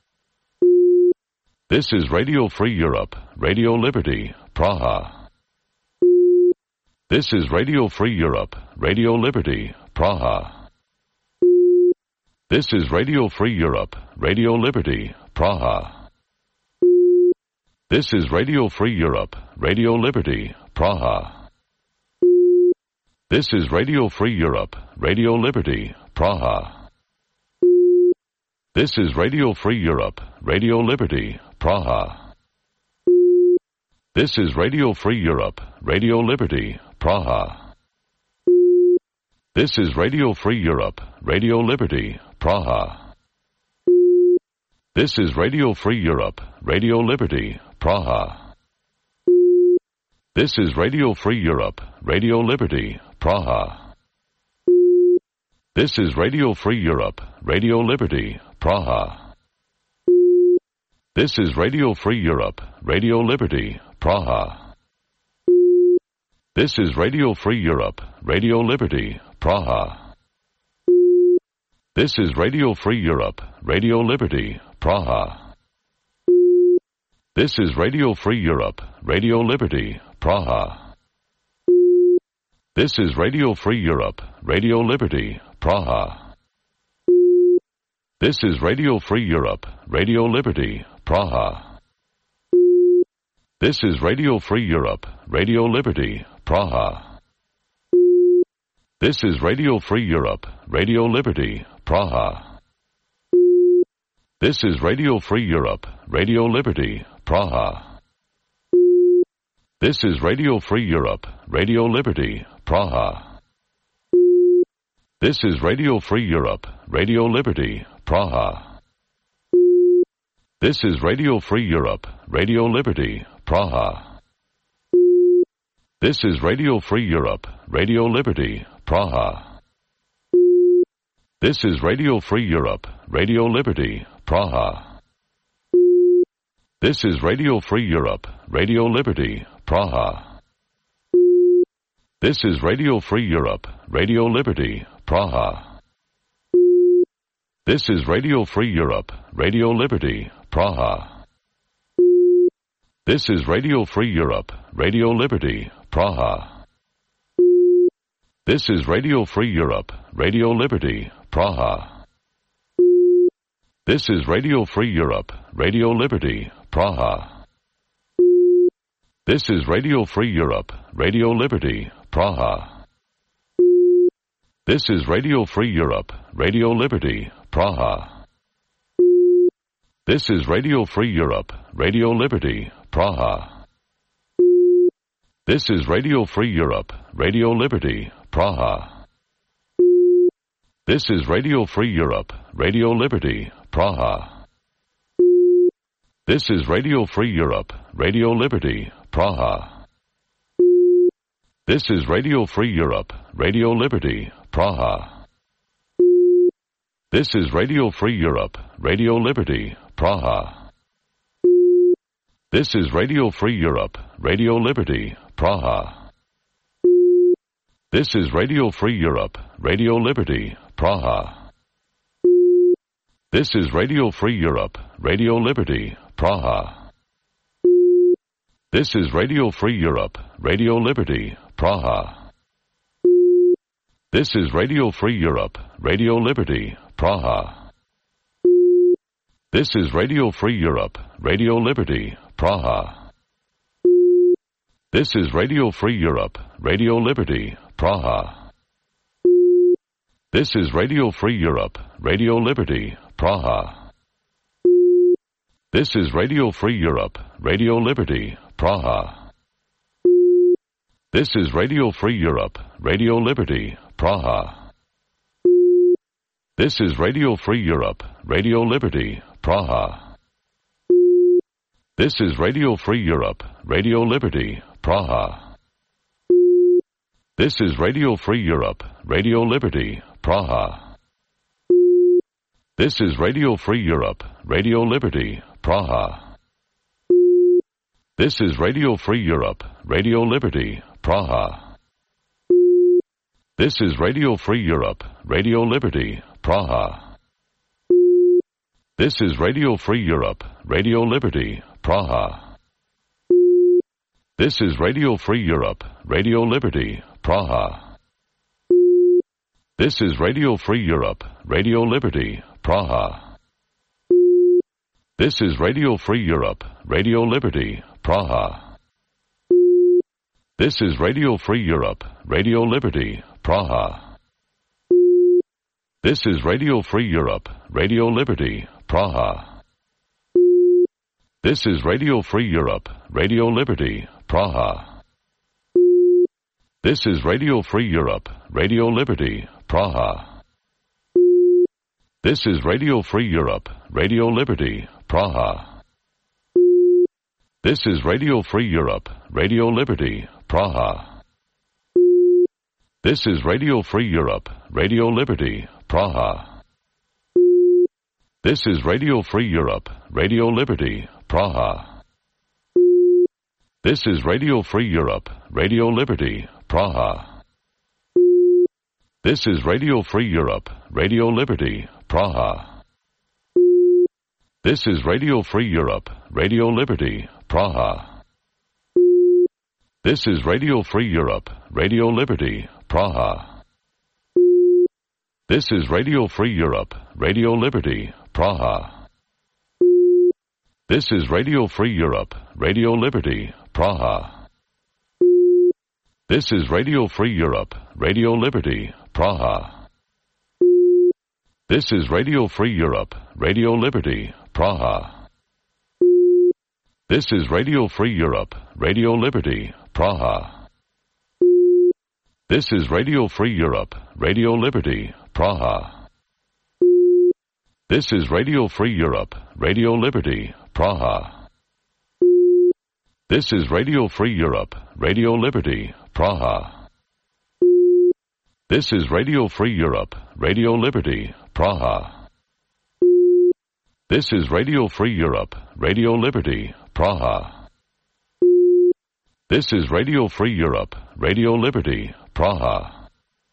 This is Radio Free Europe, Radio Liberty, Praha. This is Radio Free Europe, Radio Liberty, Praha. This is Radio Free Europe, Radio Liberty, Praha. This is Radio Free Europe, Radio Liberty, Praha. This is Radio Free Europe, Radio Liberty, Praha. This is Radio Free Europe, Radio Liberty, Praha. This is Radio Free Europe, Radio Liberty, Praha. This is Radio Free Europe, Radio Liberty, Praha. This is Radio Free Europe, Radio Liberty, Praha. This is Radio Free Europe, Radio Liberty, Praha. This is Radio Free Europe, Radio Liberty, Praha. This is Radio Free Europe, Radio Liberty, Praha. This is Radio Free Europe, Radio Liberty, Praha. This is Radio Free Europe, Radio Liberty, Praha. This is Radio Free Europe, Radio Liberty, Praha. This is Radio Free Europe, Radio Liberty, Praha. This is Radio Free Europe, Radio Liberty, Praha. This is Radio Free Europe, Radio Liberty, Praha. This is Radio Free Europe, Radio Liberty, Praha. This is Radio Free Europe, Radio Liberty, Praha. This is Radio Free Europe, Radio Liberty, Praha. This is Radio Free Europe, Radio Liberty, Praha. This is Radio Free Europe, Radio Liberty, Praha. This is Radio Free Europe, Radio Liberty, Praha. This is Radio Free Europe, Radio Liberty, Praha. This is Radio Free Europe, Radio Liberty, Praha. This is Radio Free Europe, Radio Liberty, Praha. This is Radio Free Europe, Radio Liberty, Praha. This is Radio Free Europe, Radio Liberty, Praha. This is Radio Free Europe, Radio Liberty, Praha. This is Radio Free Europe, Radio Liberty, Praha. This is Radio Free Europe, Radio Liberty, Praha. This is Radio Free Europe, Radio Liberty, Praha. This is Radio Free Europe, Radio Liberty, Praha. This is Radio Free Europe, Radio Liberty, Praha. This is Radio Free Europe, Radio Liberty, Praha. This is Radio Free Europe, Radio Liberty, Praha. This is Radio Free Europe, Radio Liberty, Praha. This is Radio Free Europe, Radio Liberty, Praha. This is Radio Free Europe, Radio Liberty, Praha. This is Radio Free Europe, Radio Liberty, Praha. This is Radio Free Europe, Radio Liberty, Praha. This is Radio Free Europe, Radio Liberty, Praha. This is Radio Free Europe, Radio Liberty, Praha. This is Radio Free Europe, Radio Liberty, Praha. This is Radio Free Europe, Radio Liberty, Praha. This is Radio Free Europe, Radio Liberty, Praha. This is Radio Free Europe, Radio Liberty, Praha. This is Radio Free Europe, Radio Liberty, Praha. This is Radio Free Europe, Radio Liberty, Praha. This is Radio Free Europe, Radio Liberty, Praha. This is Radio Free Europe, Radio Liberty, Praha. This is Radio Free Europe, Radio Liberty, Praha. This is Radio Free Europe, Radio Liberty, Praha. This is Radio Free Europe, Radio Liberty, Praha. This is Radio Free Europe, Radio Liberty, Praha. This is Radio Free Europe, Radio Liberty, Praha. This is Radio Free Europe, Radio Liberty, Praha. This is Radio Free Europe, Radio Liberty, Praha. This is Radio Free Europe, Radio Liberty, Praha. This is Radio Free Europe, Radio Liberty, Praha. This is Radio Free Europe, Radio Liberty, Praha. This is Radio Free Europe, Radio Liberty, Praha. This is Radio Free Europe, Radio Liberty, Praha. This is Radio Free Europe, Radio Liberty, Praha. This is Radio Free Europe, Radio Liberty, Praha. This is Radio Free Europe, Radio Liberty, Praha. This is Radio Free Europe, Radio Liberty, Praha. This is Radio Free Europe, Radio Liberty, Praha. This is Radio Free Europe, Radio Liberty, Praha. This is Radio Free Europe, Radio Liberty, Praha. This is Radio Free Europe, Radio Liberty, Praha. This is Radio Free Europe, Radio Liberty, Praha. This is Radio Free Europe, Radio Liberty, Praha. This is Radio Free Europe, Radio Liberty, Praha. This is Radio Free Europe, Radio Liberty, Praha. This is Radio Free Europe, Radio Liberty, Praha. This is Radio Free Europe, Radio Liberty, Praha. This is Radio Free Europe, Radio Liberty, Praha. This is Radio Free Europe, Radio Liberty, Praha. This is Radio Free Europe, Radio Liberty, Praha. This is Radio Free Europe, Radio Liberty, Praha.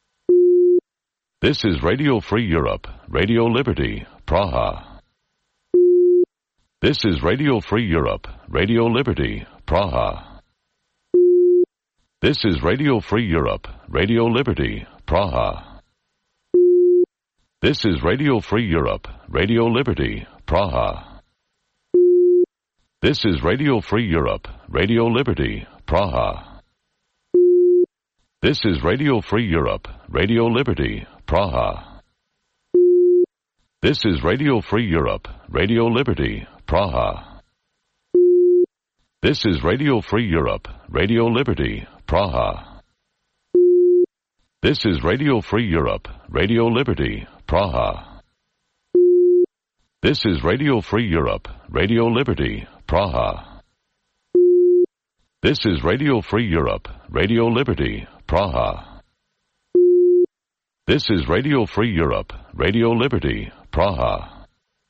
This is Radio Free Europe, Radio Liberty, Praha. This is Radio Free Europe, Radio Liberty, Praha. This is Radio Free Europe, Radio Liberty, Praha. This is Radio Free Europe, Radio Liberty, Praha. This is Radio Free Europe, Radio Liberty, Praha. This is Radio Free Europe, Radio Liberty, Praha. This is Radio Free Europe, Radio Liberty, Praha. This is Radio Free Europe, Radio Liberty, Praha. This is Radio Free Europe, Radio Liberty, Praha. This is Radio Free Europe, Radio Liberty, Praha. This is Radio Free Europe, Radio Liberty, Praha. This is Radio Free Europe, Radio Liberty, Praha.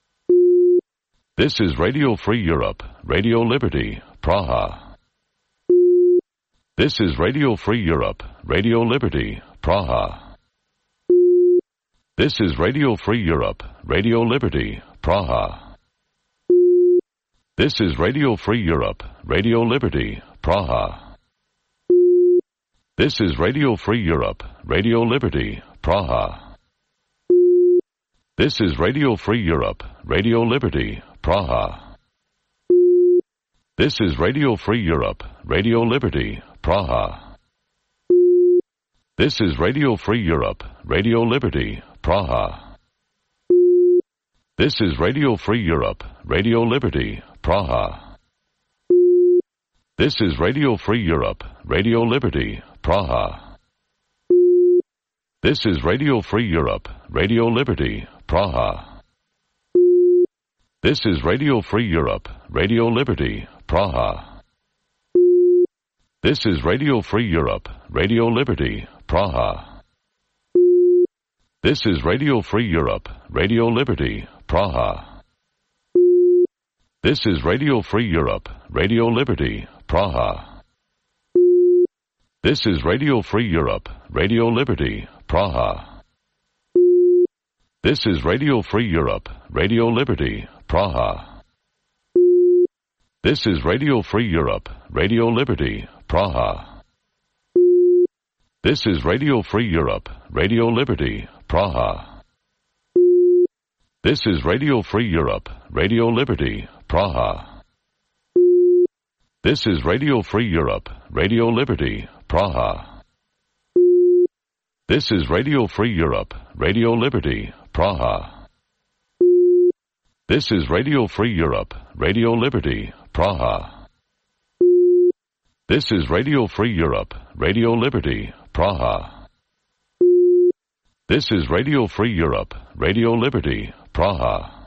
This is Radio Free Europe, Radio Liberty, Praha. This is Radio Free Europe, Radio Liberty, Praha. This is Radio Free Europe, Radio Liberty, Praha. This is Radio Free Europe, Radio Liberty, Praha. This is Radio Free Europe, Radio Liberty, Praha. This is Radio Free Europe, Radio Liberty, Praha. This is Radio Free Europe, Radio Liberty, Praha. This is Radio Free Europe, Radio Liberty, Praha. This is Radio Free Europe, Radio Liberty, Praha. This is Radio Free Europe, Radio Liberty, Praha. This is Radio Free Europe, Radio Liberty, Praha. This is Radio Free Europe, Radio Liberty, Praha. This is Radio Free Europe, Radio Liberty, Praha. This is Radio Free Europe, Radio Liberty, Praha. This is Radio Free Europe, Radio Liberty, Praha. This is Radio Free Europe, Radio Liberty, Praha. This is Radio Free Europe, Radio Liberty, Praha. This is Radio Free Europe, Radio Liberty, Praha. This is Radio Free Europe, Radio Liberty, Praha. This is Radio Free Europe, Radio Liberty, Praha. This is Radio Free Europe, Radio Liberty, Praha. This is Radio Free Europe, Radio Liberty, Praha. This is Radio Free Europe, Radio Liberty, Praha. This is Radio Free Europe, Radio Liberty, Praha. This is Radio Free Europe, Radio Liberty, Praha.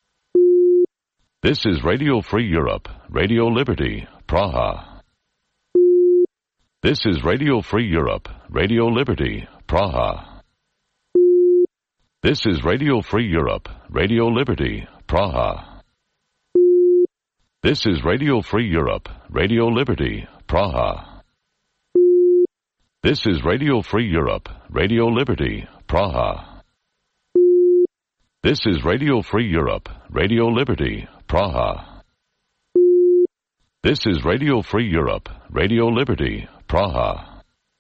This is Radio Free Europe, Radio Liberty, Praha. This is Radio Free Europe, Radio Liberty, Praha. This is Radio Free Europe, Radio Liberty, Praha. This is Radio Free Europe, Radio Liberty, Praha. This is Radio Free Europe, Radio Liberty, Praha. This is Radio Free Europe, Radio Liberty, Praha. This is Radio Free Europe, Radio Liberty, Praha.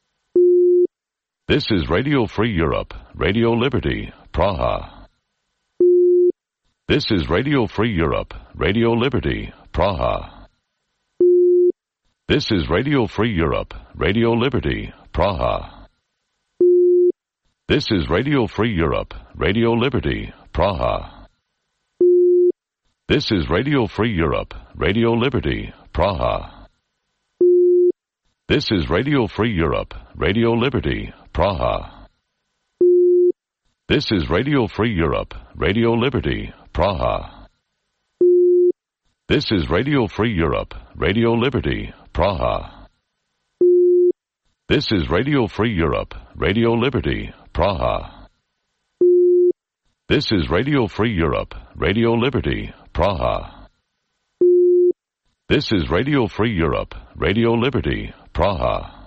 This is Radio Free Europe, Radio Liberty, Praha. This is Radio Free Europe, Radio Liberty, Praha. This is Radio Free Europe, Radio Liberty, Praha. This is Radio Free Europe, Radio Liberty, Praha. This is Radio Free Europe, Radio Liberty, Praha. This is Radio Free Europe, Radio Liberty, Praha. This is Radio Free Europe, Radio Liberty, Praha. This is Radio Free Europe, Radio Liberty, Praha. This is Radio Free Europe, Radio Liberty, Praha. This is Radio Free Europe, Radio Liberty, Praha. This is Radio Free Europe, Radio Liberty, Praha.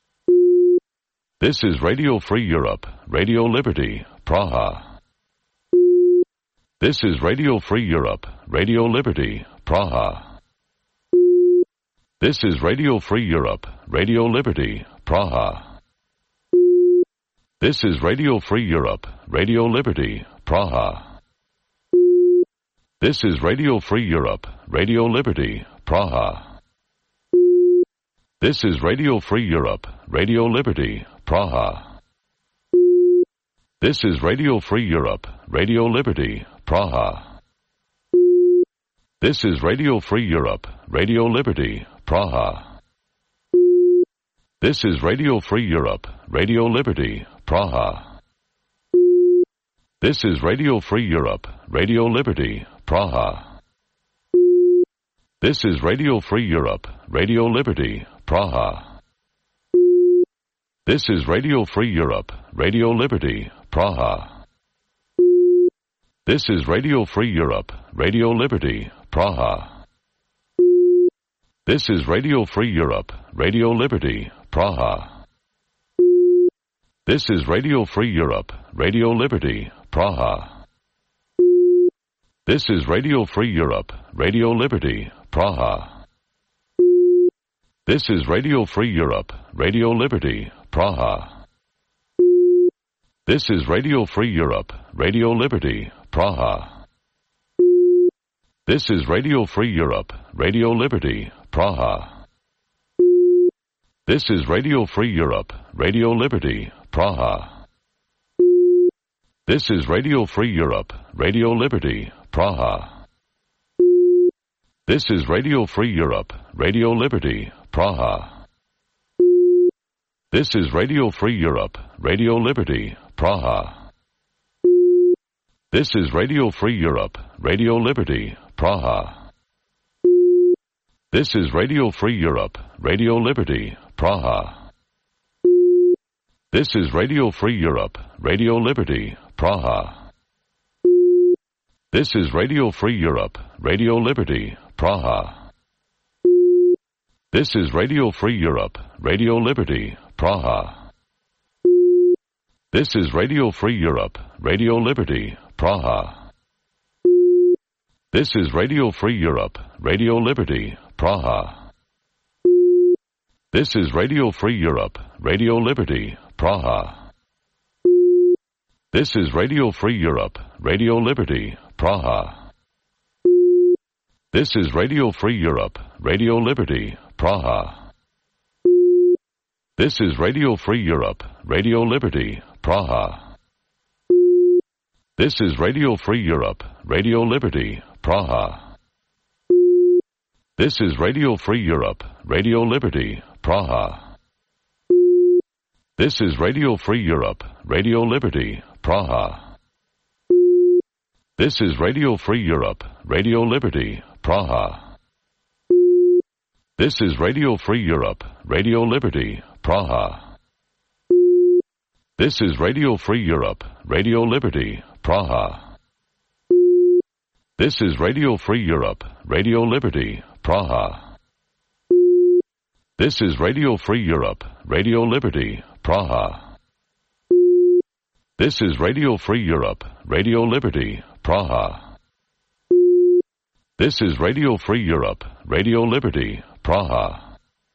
This is Radio Free Europe, Radio Liberty, Praha. This is Radio Free Europe, Radio Liberty, Praha. This is Radio Free Europe, Radio Liberty, Praha. This is Radio Free Europe, Radio Liberty, Praha. This is Radio Free Europe, Radio Liberty, Praha. This is Radio Free Europe, Radio Liberty, Praha. This is Radio Free Europe, Radio Liberty, Praha. This is Radio Free Europe, Radio Liberty, Praha. This is Radio Free Europe, Radio Liberty, Praha. This is Radio Free Europe, Radio Liberty, Praha. This is Radio Free Europe, Radio Liberty, Praha. This is Radio Free Europe, Radio Liberty, Praha. This is Radio Free Europe, Radio Liberty, Praha. This is Radio Free Europe, Radio Liberty, Praha. This is Radio Free Europe, Radio Liberty, Praha. This is Radio Free Europe, Radio Liberty, Praha. This is Radio Free Europe, Radio Liberty, Praha. This is Radio Free Europe, Radio Liberty, Praha. This is Radio Free Europe, Radio Liberty, Praha. This is Radio Free Europe, Radio Liberty, Praha. This is Radio Free Europe, Radio Liberty, Praha. This is Radio Free Europe, Radio Liberty, Praha. This is Radio Free Europe, Radio Liberty, Praha. This is Radio Free Europe, Radio Liberty, Praha. This is Radio Free Europe, Radio Liberty, Praha. This is Radio Free Europe, Radio Liberty, Praha. This is Radio Free Europe, Radio Liberty, Praha. This is Radio Free Europe, Radio Liberty, Praha. This is Radio Free Europe, Radio Liberty, Praha. This is Radio Free Europe, Radio Liberty, Praha. This is Radio Free Europe, Radio Liberty, Praha. This is Radio Free Europe, Radio Liberty, Praha. This is Radio Free Europe, Radio Liberty, Praha. This is Radio Free Europe, Radio Liberty, Praha. This is Radio Free Europe, Radio Liberty, Praha. This is Radio Free Europe, Radio Liberty, Praha. This is Radio Free Europe, Radio Liberty, Praha. This is Radio Free Europe, Radio Liberty, Praha. This is Radio Free Europe, Radio Liberty, Praha. This is Radio Free Europe, Radio Liberty, Praha. This is Radio Free Europe, Radio Liberty, Praha. This is Radio Free Europe, Radio Liberty, Praha. This is Radio Free Europe, Radio Liberty, Praha. This is Radio Free Europe, Radio Liberty, Praha.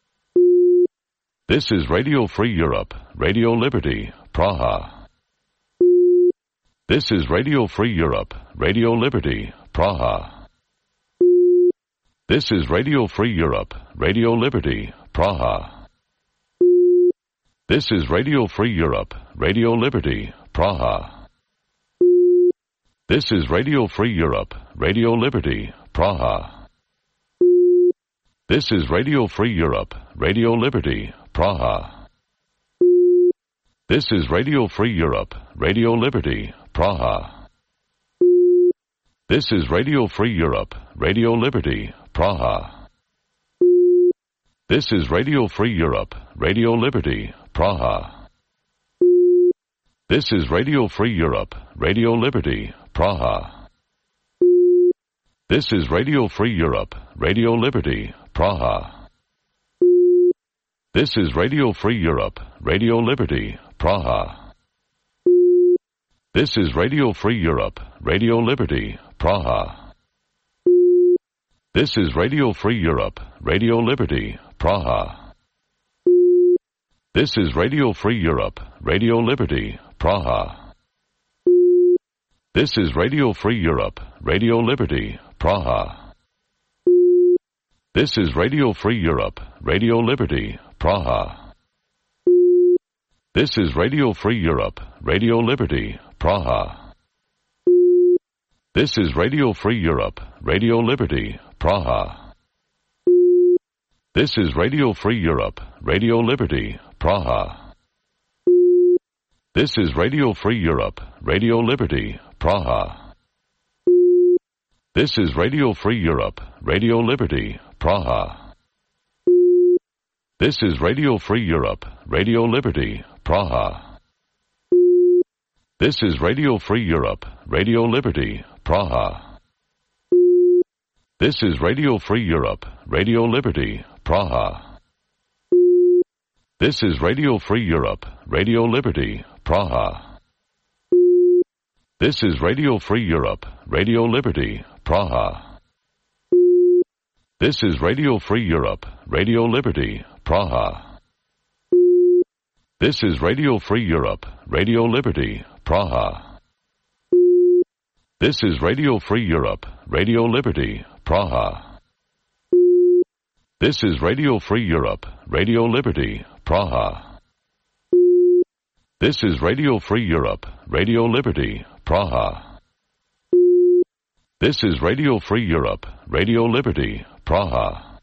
This is Radio Free Europe, Radio Liberty, Praha. This is Radio Free Europe, Radio Liberty, Praha. This is Radio Free Europe, Radio Liberty, Praha. This is Radio Free Europe, Radio Liberty, Praha. This is Radio Free Europe, Radio Liberty, Praha. This is Radio Free Europe, Radio Liberty, Praha. This is Radio Free Europe, Radio Liberty, Praha. This is Radio Free Europe, Radio Liberty, Praha. This is Radio Free Europe, Radio Liberty, Praha. This is Radio Free Europe, Radio Liberty, Praha. This is Radio Free Europe, Radio Liberty, Praha. This is Radio Free Europe, Radio Liberty, Praha. This is Radio Free Europe, Radio Liberty, Praha. This is Radio Free Europe, Radio Liberty, Praha. This is Radio Free Europe, Radio Liberty, Praha. This is Radio Free Europe, Radio Liberty, Praha. This is Radio Free Europe, Radio Liberty, Praha. This is Radio Free Europe, Radio Liberty, Praha. This is Radio Free Europe, Radio Liberty, Praha. This is Radio Free Europe, Radio Liberty, Praha. This is Radio Free Europe, Radio Liberty, Praha. This is Radio Free Europe, Radio Liberty, Praha. This is Radio Free Europe, Radio Liberty, Praha. This is Radio Free Europe, Radio Liberty, Praha. This is Radio Free Europe, Radio Liberty, Praha. This is Radio Free Europe, Radio Liberty, Praha. This is Radio Free Europe, Radio Liberty, Praha. This is Radio Free Europe, Radio Liberty, Praha. This is Radio Free Europe, Radio Liberty, Praha. This is Radio Free Europe, Radio Liberty, Praha. This is Radio Free Europe, Radio Liberty, Praha. This is Radio Free Europe, Radio Liberty, Praha. This is Radio Free Europe, Radio Liberty, Praha.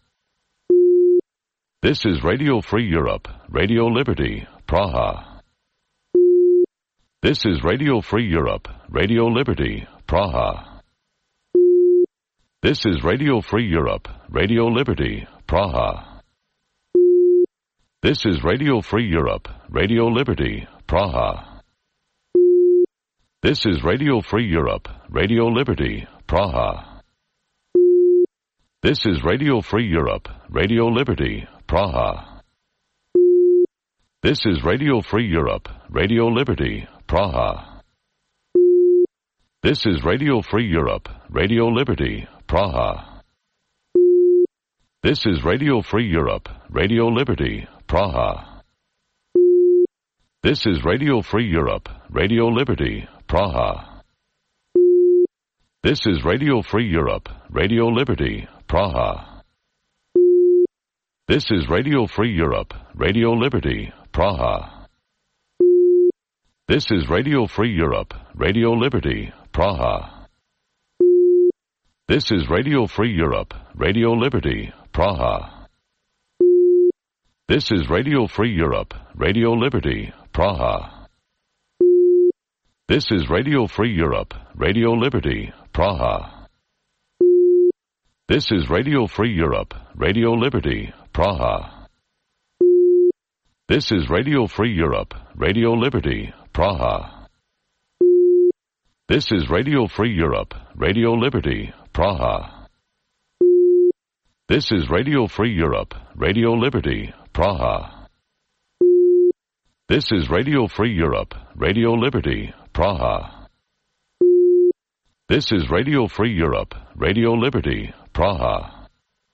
This is Radio Free Europe, Radio Liberty, Praha. This is Radio Free Europe, Radio Liberty, Praha. This is Radio Free Europe, Radio Liberty, Praha. This is Radio Free Europe, Radio Liberty, Praha. This is Radio Free Europe, Radio Liberty, Praha. This is Radio Free Europe, Radio Liberty, Praha. This is Radio Free Europe, Radio Liberty, Praha. This is Radio Free Europe, Radio Liberty, Praha. This is Radio Free Europe, Radio Liberty, Praha. This is Radio Free Europe, Radio Liberty, Praha. This is Radio Free Europe, Radio Liberty, Praha. This is Radio Free Europe, Radio Liberty, Praha. This is Radio Free Europe, Radio Liberty, Praha. This is Radio Free Europe, Radio Liberty, Praha. This is Radio Free Europe, Radio Liberty, Praha. This is Radio Free Europe, Radio Liberty, Praha. This is Radio Free Europe, Radio Liberty, Praha. This is Radio Free Europe, Radio Liberty, Praha. This is Radio Free Europe, Radio Liberty, Praha. This is Radio Free Europe, Radio Liberty, Praha. This is Radio Free Europe, Radio Liberty, Praha. This is Radio Free Europe, Radio Liberty, Praha.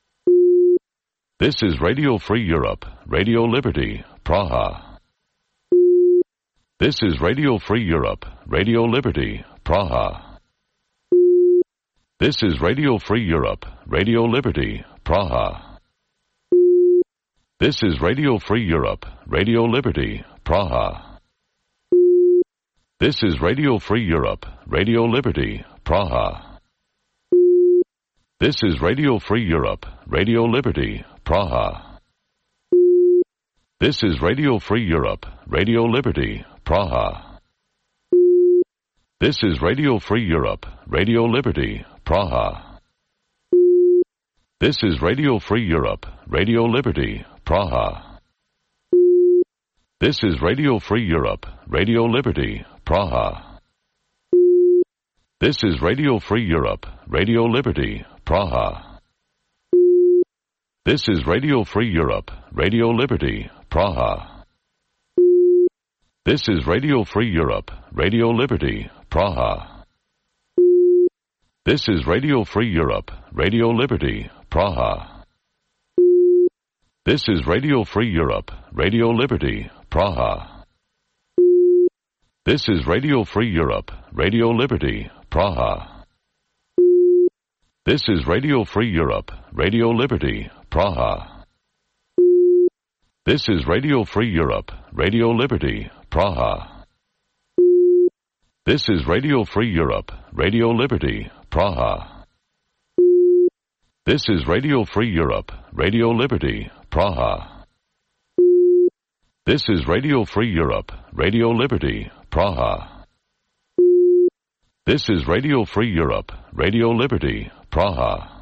This is Radio Free Europe, Radio Liberty, Praha. This is Radio Free Europe, Radio Liberty, Praha. This is Radio Free Europe, Radio Liberty, Praha. This is Radio Free Europe, Radio Liberty, Praha. This is Radio Free Europe, Radio Liberty, Praha. This is Radio Free Europe, Radio Liberty, Praha. This is Radio Free Europe, Radio Liberty, Praha. This is Radio Free Europe, Radio Liberty, Praha. This is Radio Free Europe, Radio Liberty, Praha. This is Radio Free Europe, Radio Liberty, Praha. This is Radio Free Europe, Radio Liberty, Praha. This is Radio Free Europe, Radio Liberty, Praha. This is Radio Free Europe, Radio Liberty, Praha. This is Radio Free Europe, Radio Liberty, Praha. This is Radio Free Europe, Radio Liberty, Praha. This is Radio Free Europe, Radio Liberty, Praha. This is Radio Free Europe, Radio Liberty, Praha. This is Radio Free Europe, Radio Liberty, Praha. This is Radio Free Europe, Radio Liberty, Praha. This is Radio Free Europe, Radio Liberty, Praha. This is Radio Free Europe, Radio Liberty, Praha. This is Radio Free Europe, Radio Liberty, Praha.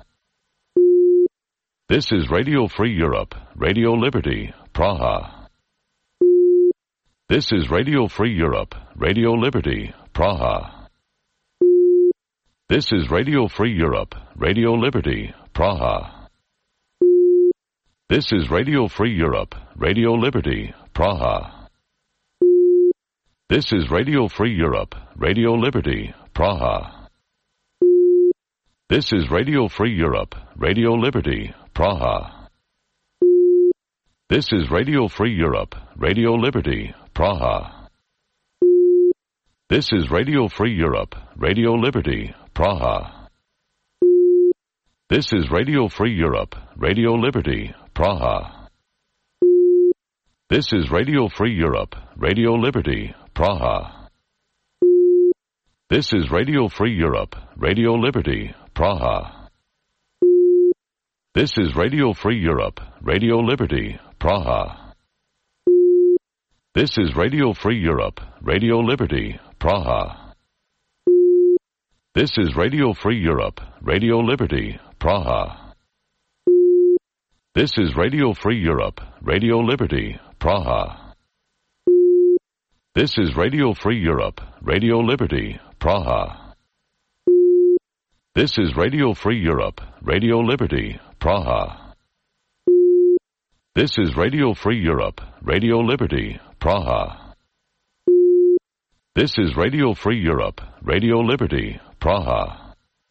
This is Radio Free Europe, Radio Liberty, Praha. This is Radio Free Europe, Radio Liberty, Praha. This is Radio Free Europe, Radio Liberty, Praha. This is Radio Free Europe, Radio Liberty, Praha. This is Radio Free Europe, Radio Liberty, Praha. This is Radio Free Europe, Radio Liberty, Praha. This is Radio Free Europe, Radio Liberty, Praha. This is Radio Free Europe, Radio Liberty, Praha. This is Radio Free Europe, Radio Liberty, Praha. This is Radio Free Europe, Radio Liberty, Praha. This is Radio Free Europe, Radio Liberty, Praha. This is Radio Free Europe, Radio Liberty, Praha. This is Radio Free Europe, Radio Liberty, Praha. This is Radio Free Europe, Radio Liberty, Praha. This is Radio Free Europe, Radio Liberty, Praha. This is Radio Free Europe, Radio Liberty, Praha. This is Radio Free Europe, Radio Liberty, Praha. This is Radio Free Europe, Radio Liberty, Praha. This is Radio Free Europe, Radio Liberty, Praha.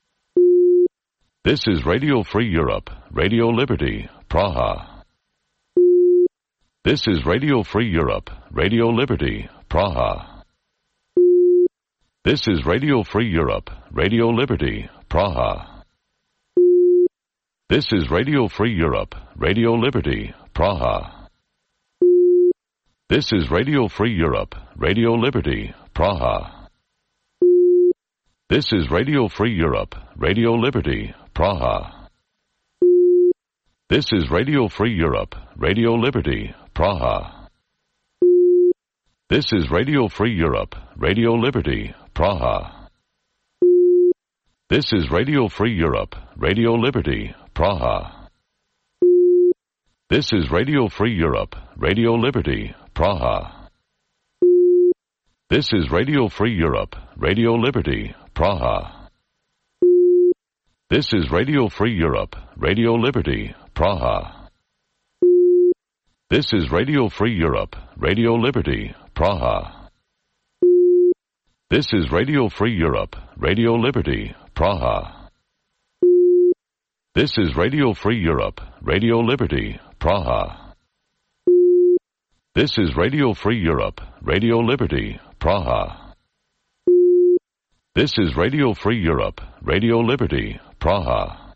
This is Radio Free Europe, Radio Liberty, Praha. This is Radio Free Europe, Radio Liberty, Praha. This is Radio Free Europe, Radio Liberty, Praha. This is Radio Free Europe, Radio Liberty, Praha. This is Radio Free Europe, Radio Liberty, Praha. This is Radio Free Europe, Radio Liberty, Praha. This is Radio Free Europe, Radio Liberty, Praha. This is Radio Free Europe, Radio Liberty, Praha. This is Radio Free Europe, Radio Liberty, Praha. This is Radio Free Europe, Radio Liberty, Praha. This is Radio Free Europe, Radio Liberty, Praha. This is Radio Free Europe, Radio Liberty, Praha. This is Radio Free Europe, Radio Liberty, Praha. This is Radio Free Europe, Radio Liberty, Praha. This is Radio Free Europe, Radio Liberty, Praha. This is Radio Free Europe, Radio Liberty, Praha. This is Radio Free Europe, Radio Liberty, Praha.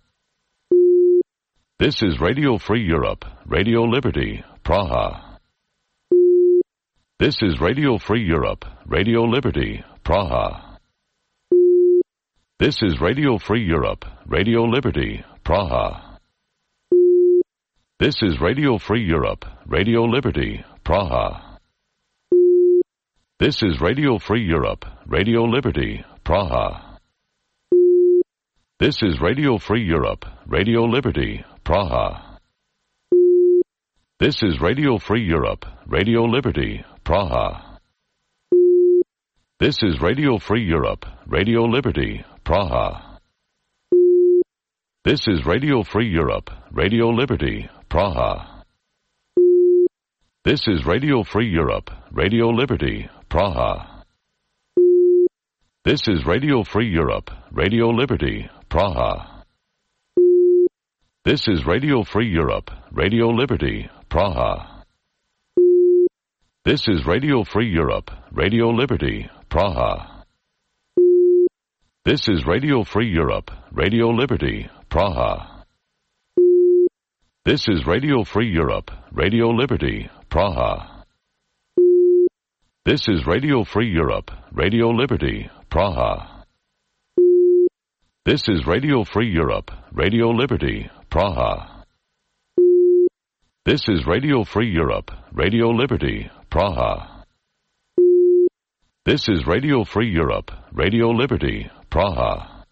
This is Radio Free Europe, Radio Liberty, Praha. This is Radio Free Europe, Radio Liberty, Praha. This is Radio Free Europe, Radio Liberty, Praha. This is Radio Free Europe, Radio Liberty, Praha. This is Radio Free Europe, Radio Liberty, Praha. This is Radio Free Europe, Radio Liberty, Praha. This is Radio Free Europe, Radio Liberty, Praha. This is Radio Free Europe, Radio Liberty, Praha. This is Radio Free Europe, Radio Liberty, Praha. This is Radio Free Europe, Radio Liberty, Praha. This is Radio Free Europe, Radio Liberty, Praha. This is Radio Free Europe, Radio Liberty, Praha. This is Radio Free Europe, Radio Liberty, Praha. This is Radio Free Europe, Radio Liberty, Praha. This is Radio Free Europe, Radio Liberty, Praha. This is Radio Free Europe, Radio Liberty, Praha. This is Radio Free Europe, Radio Liberty, Praha. This is Radio Free Europe, Radio Liberty, Praha. This is Radio Free Europe, Radio Liberty, Praha.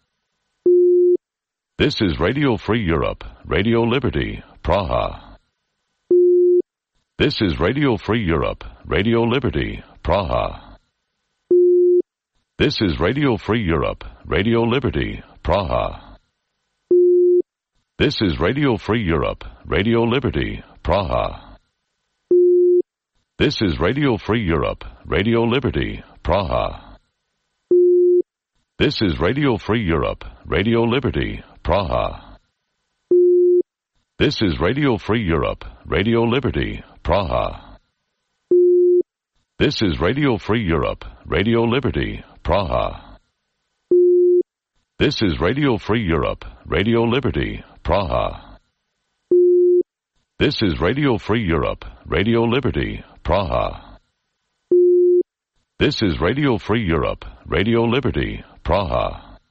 This is Radio Free Europe, Radio Liberty, Praha. This is Radio Free Europe, Radio Liberty, Praha. This is Radio Free Europe, Radio Liberty, Praha. This is Radio Free Europe, Radio Liberty, Praha. This is Radio Free Europe, Radio Liberty, Praha. This is Radio Free Europe, Radio Liberty, Praha. This is Radio Free Europe, Radio Liberty, Praha. This is Radio Free Europe, Radio Liberty, Praha. This is Radio Free Europe, Radio Liberty, Praha. This is Radio Free Europe, Radio Liberty, Praha. This is Radio Free Europe, Radio Liberty, Praha.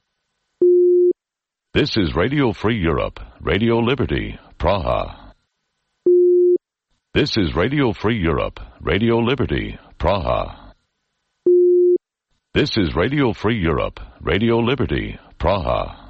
This is Radio Free Europe, Radio Liberty, Praha. This is Radio Free Europe, Radio Liberty, Praha. This is Radio Free Europe, Radio Liberty, Praha.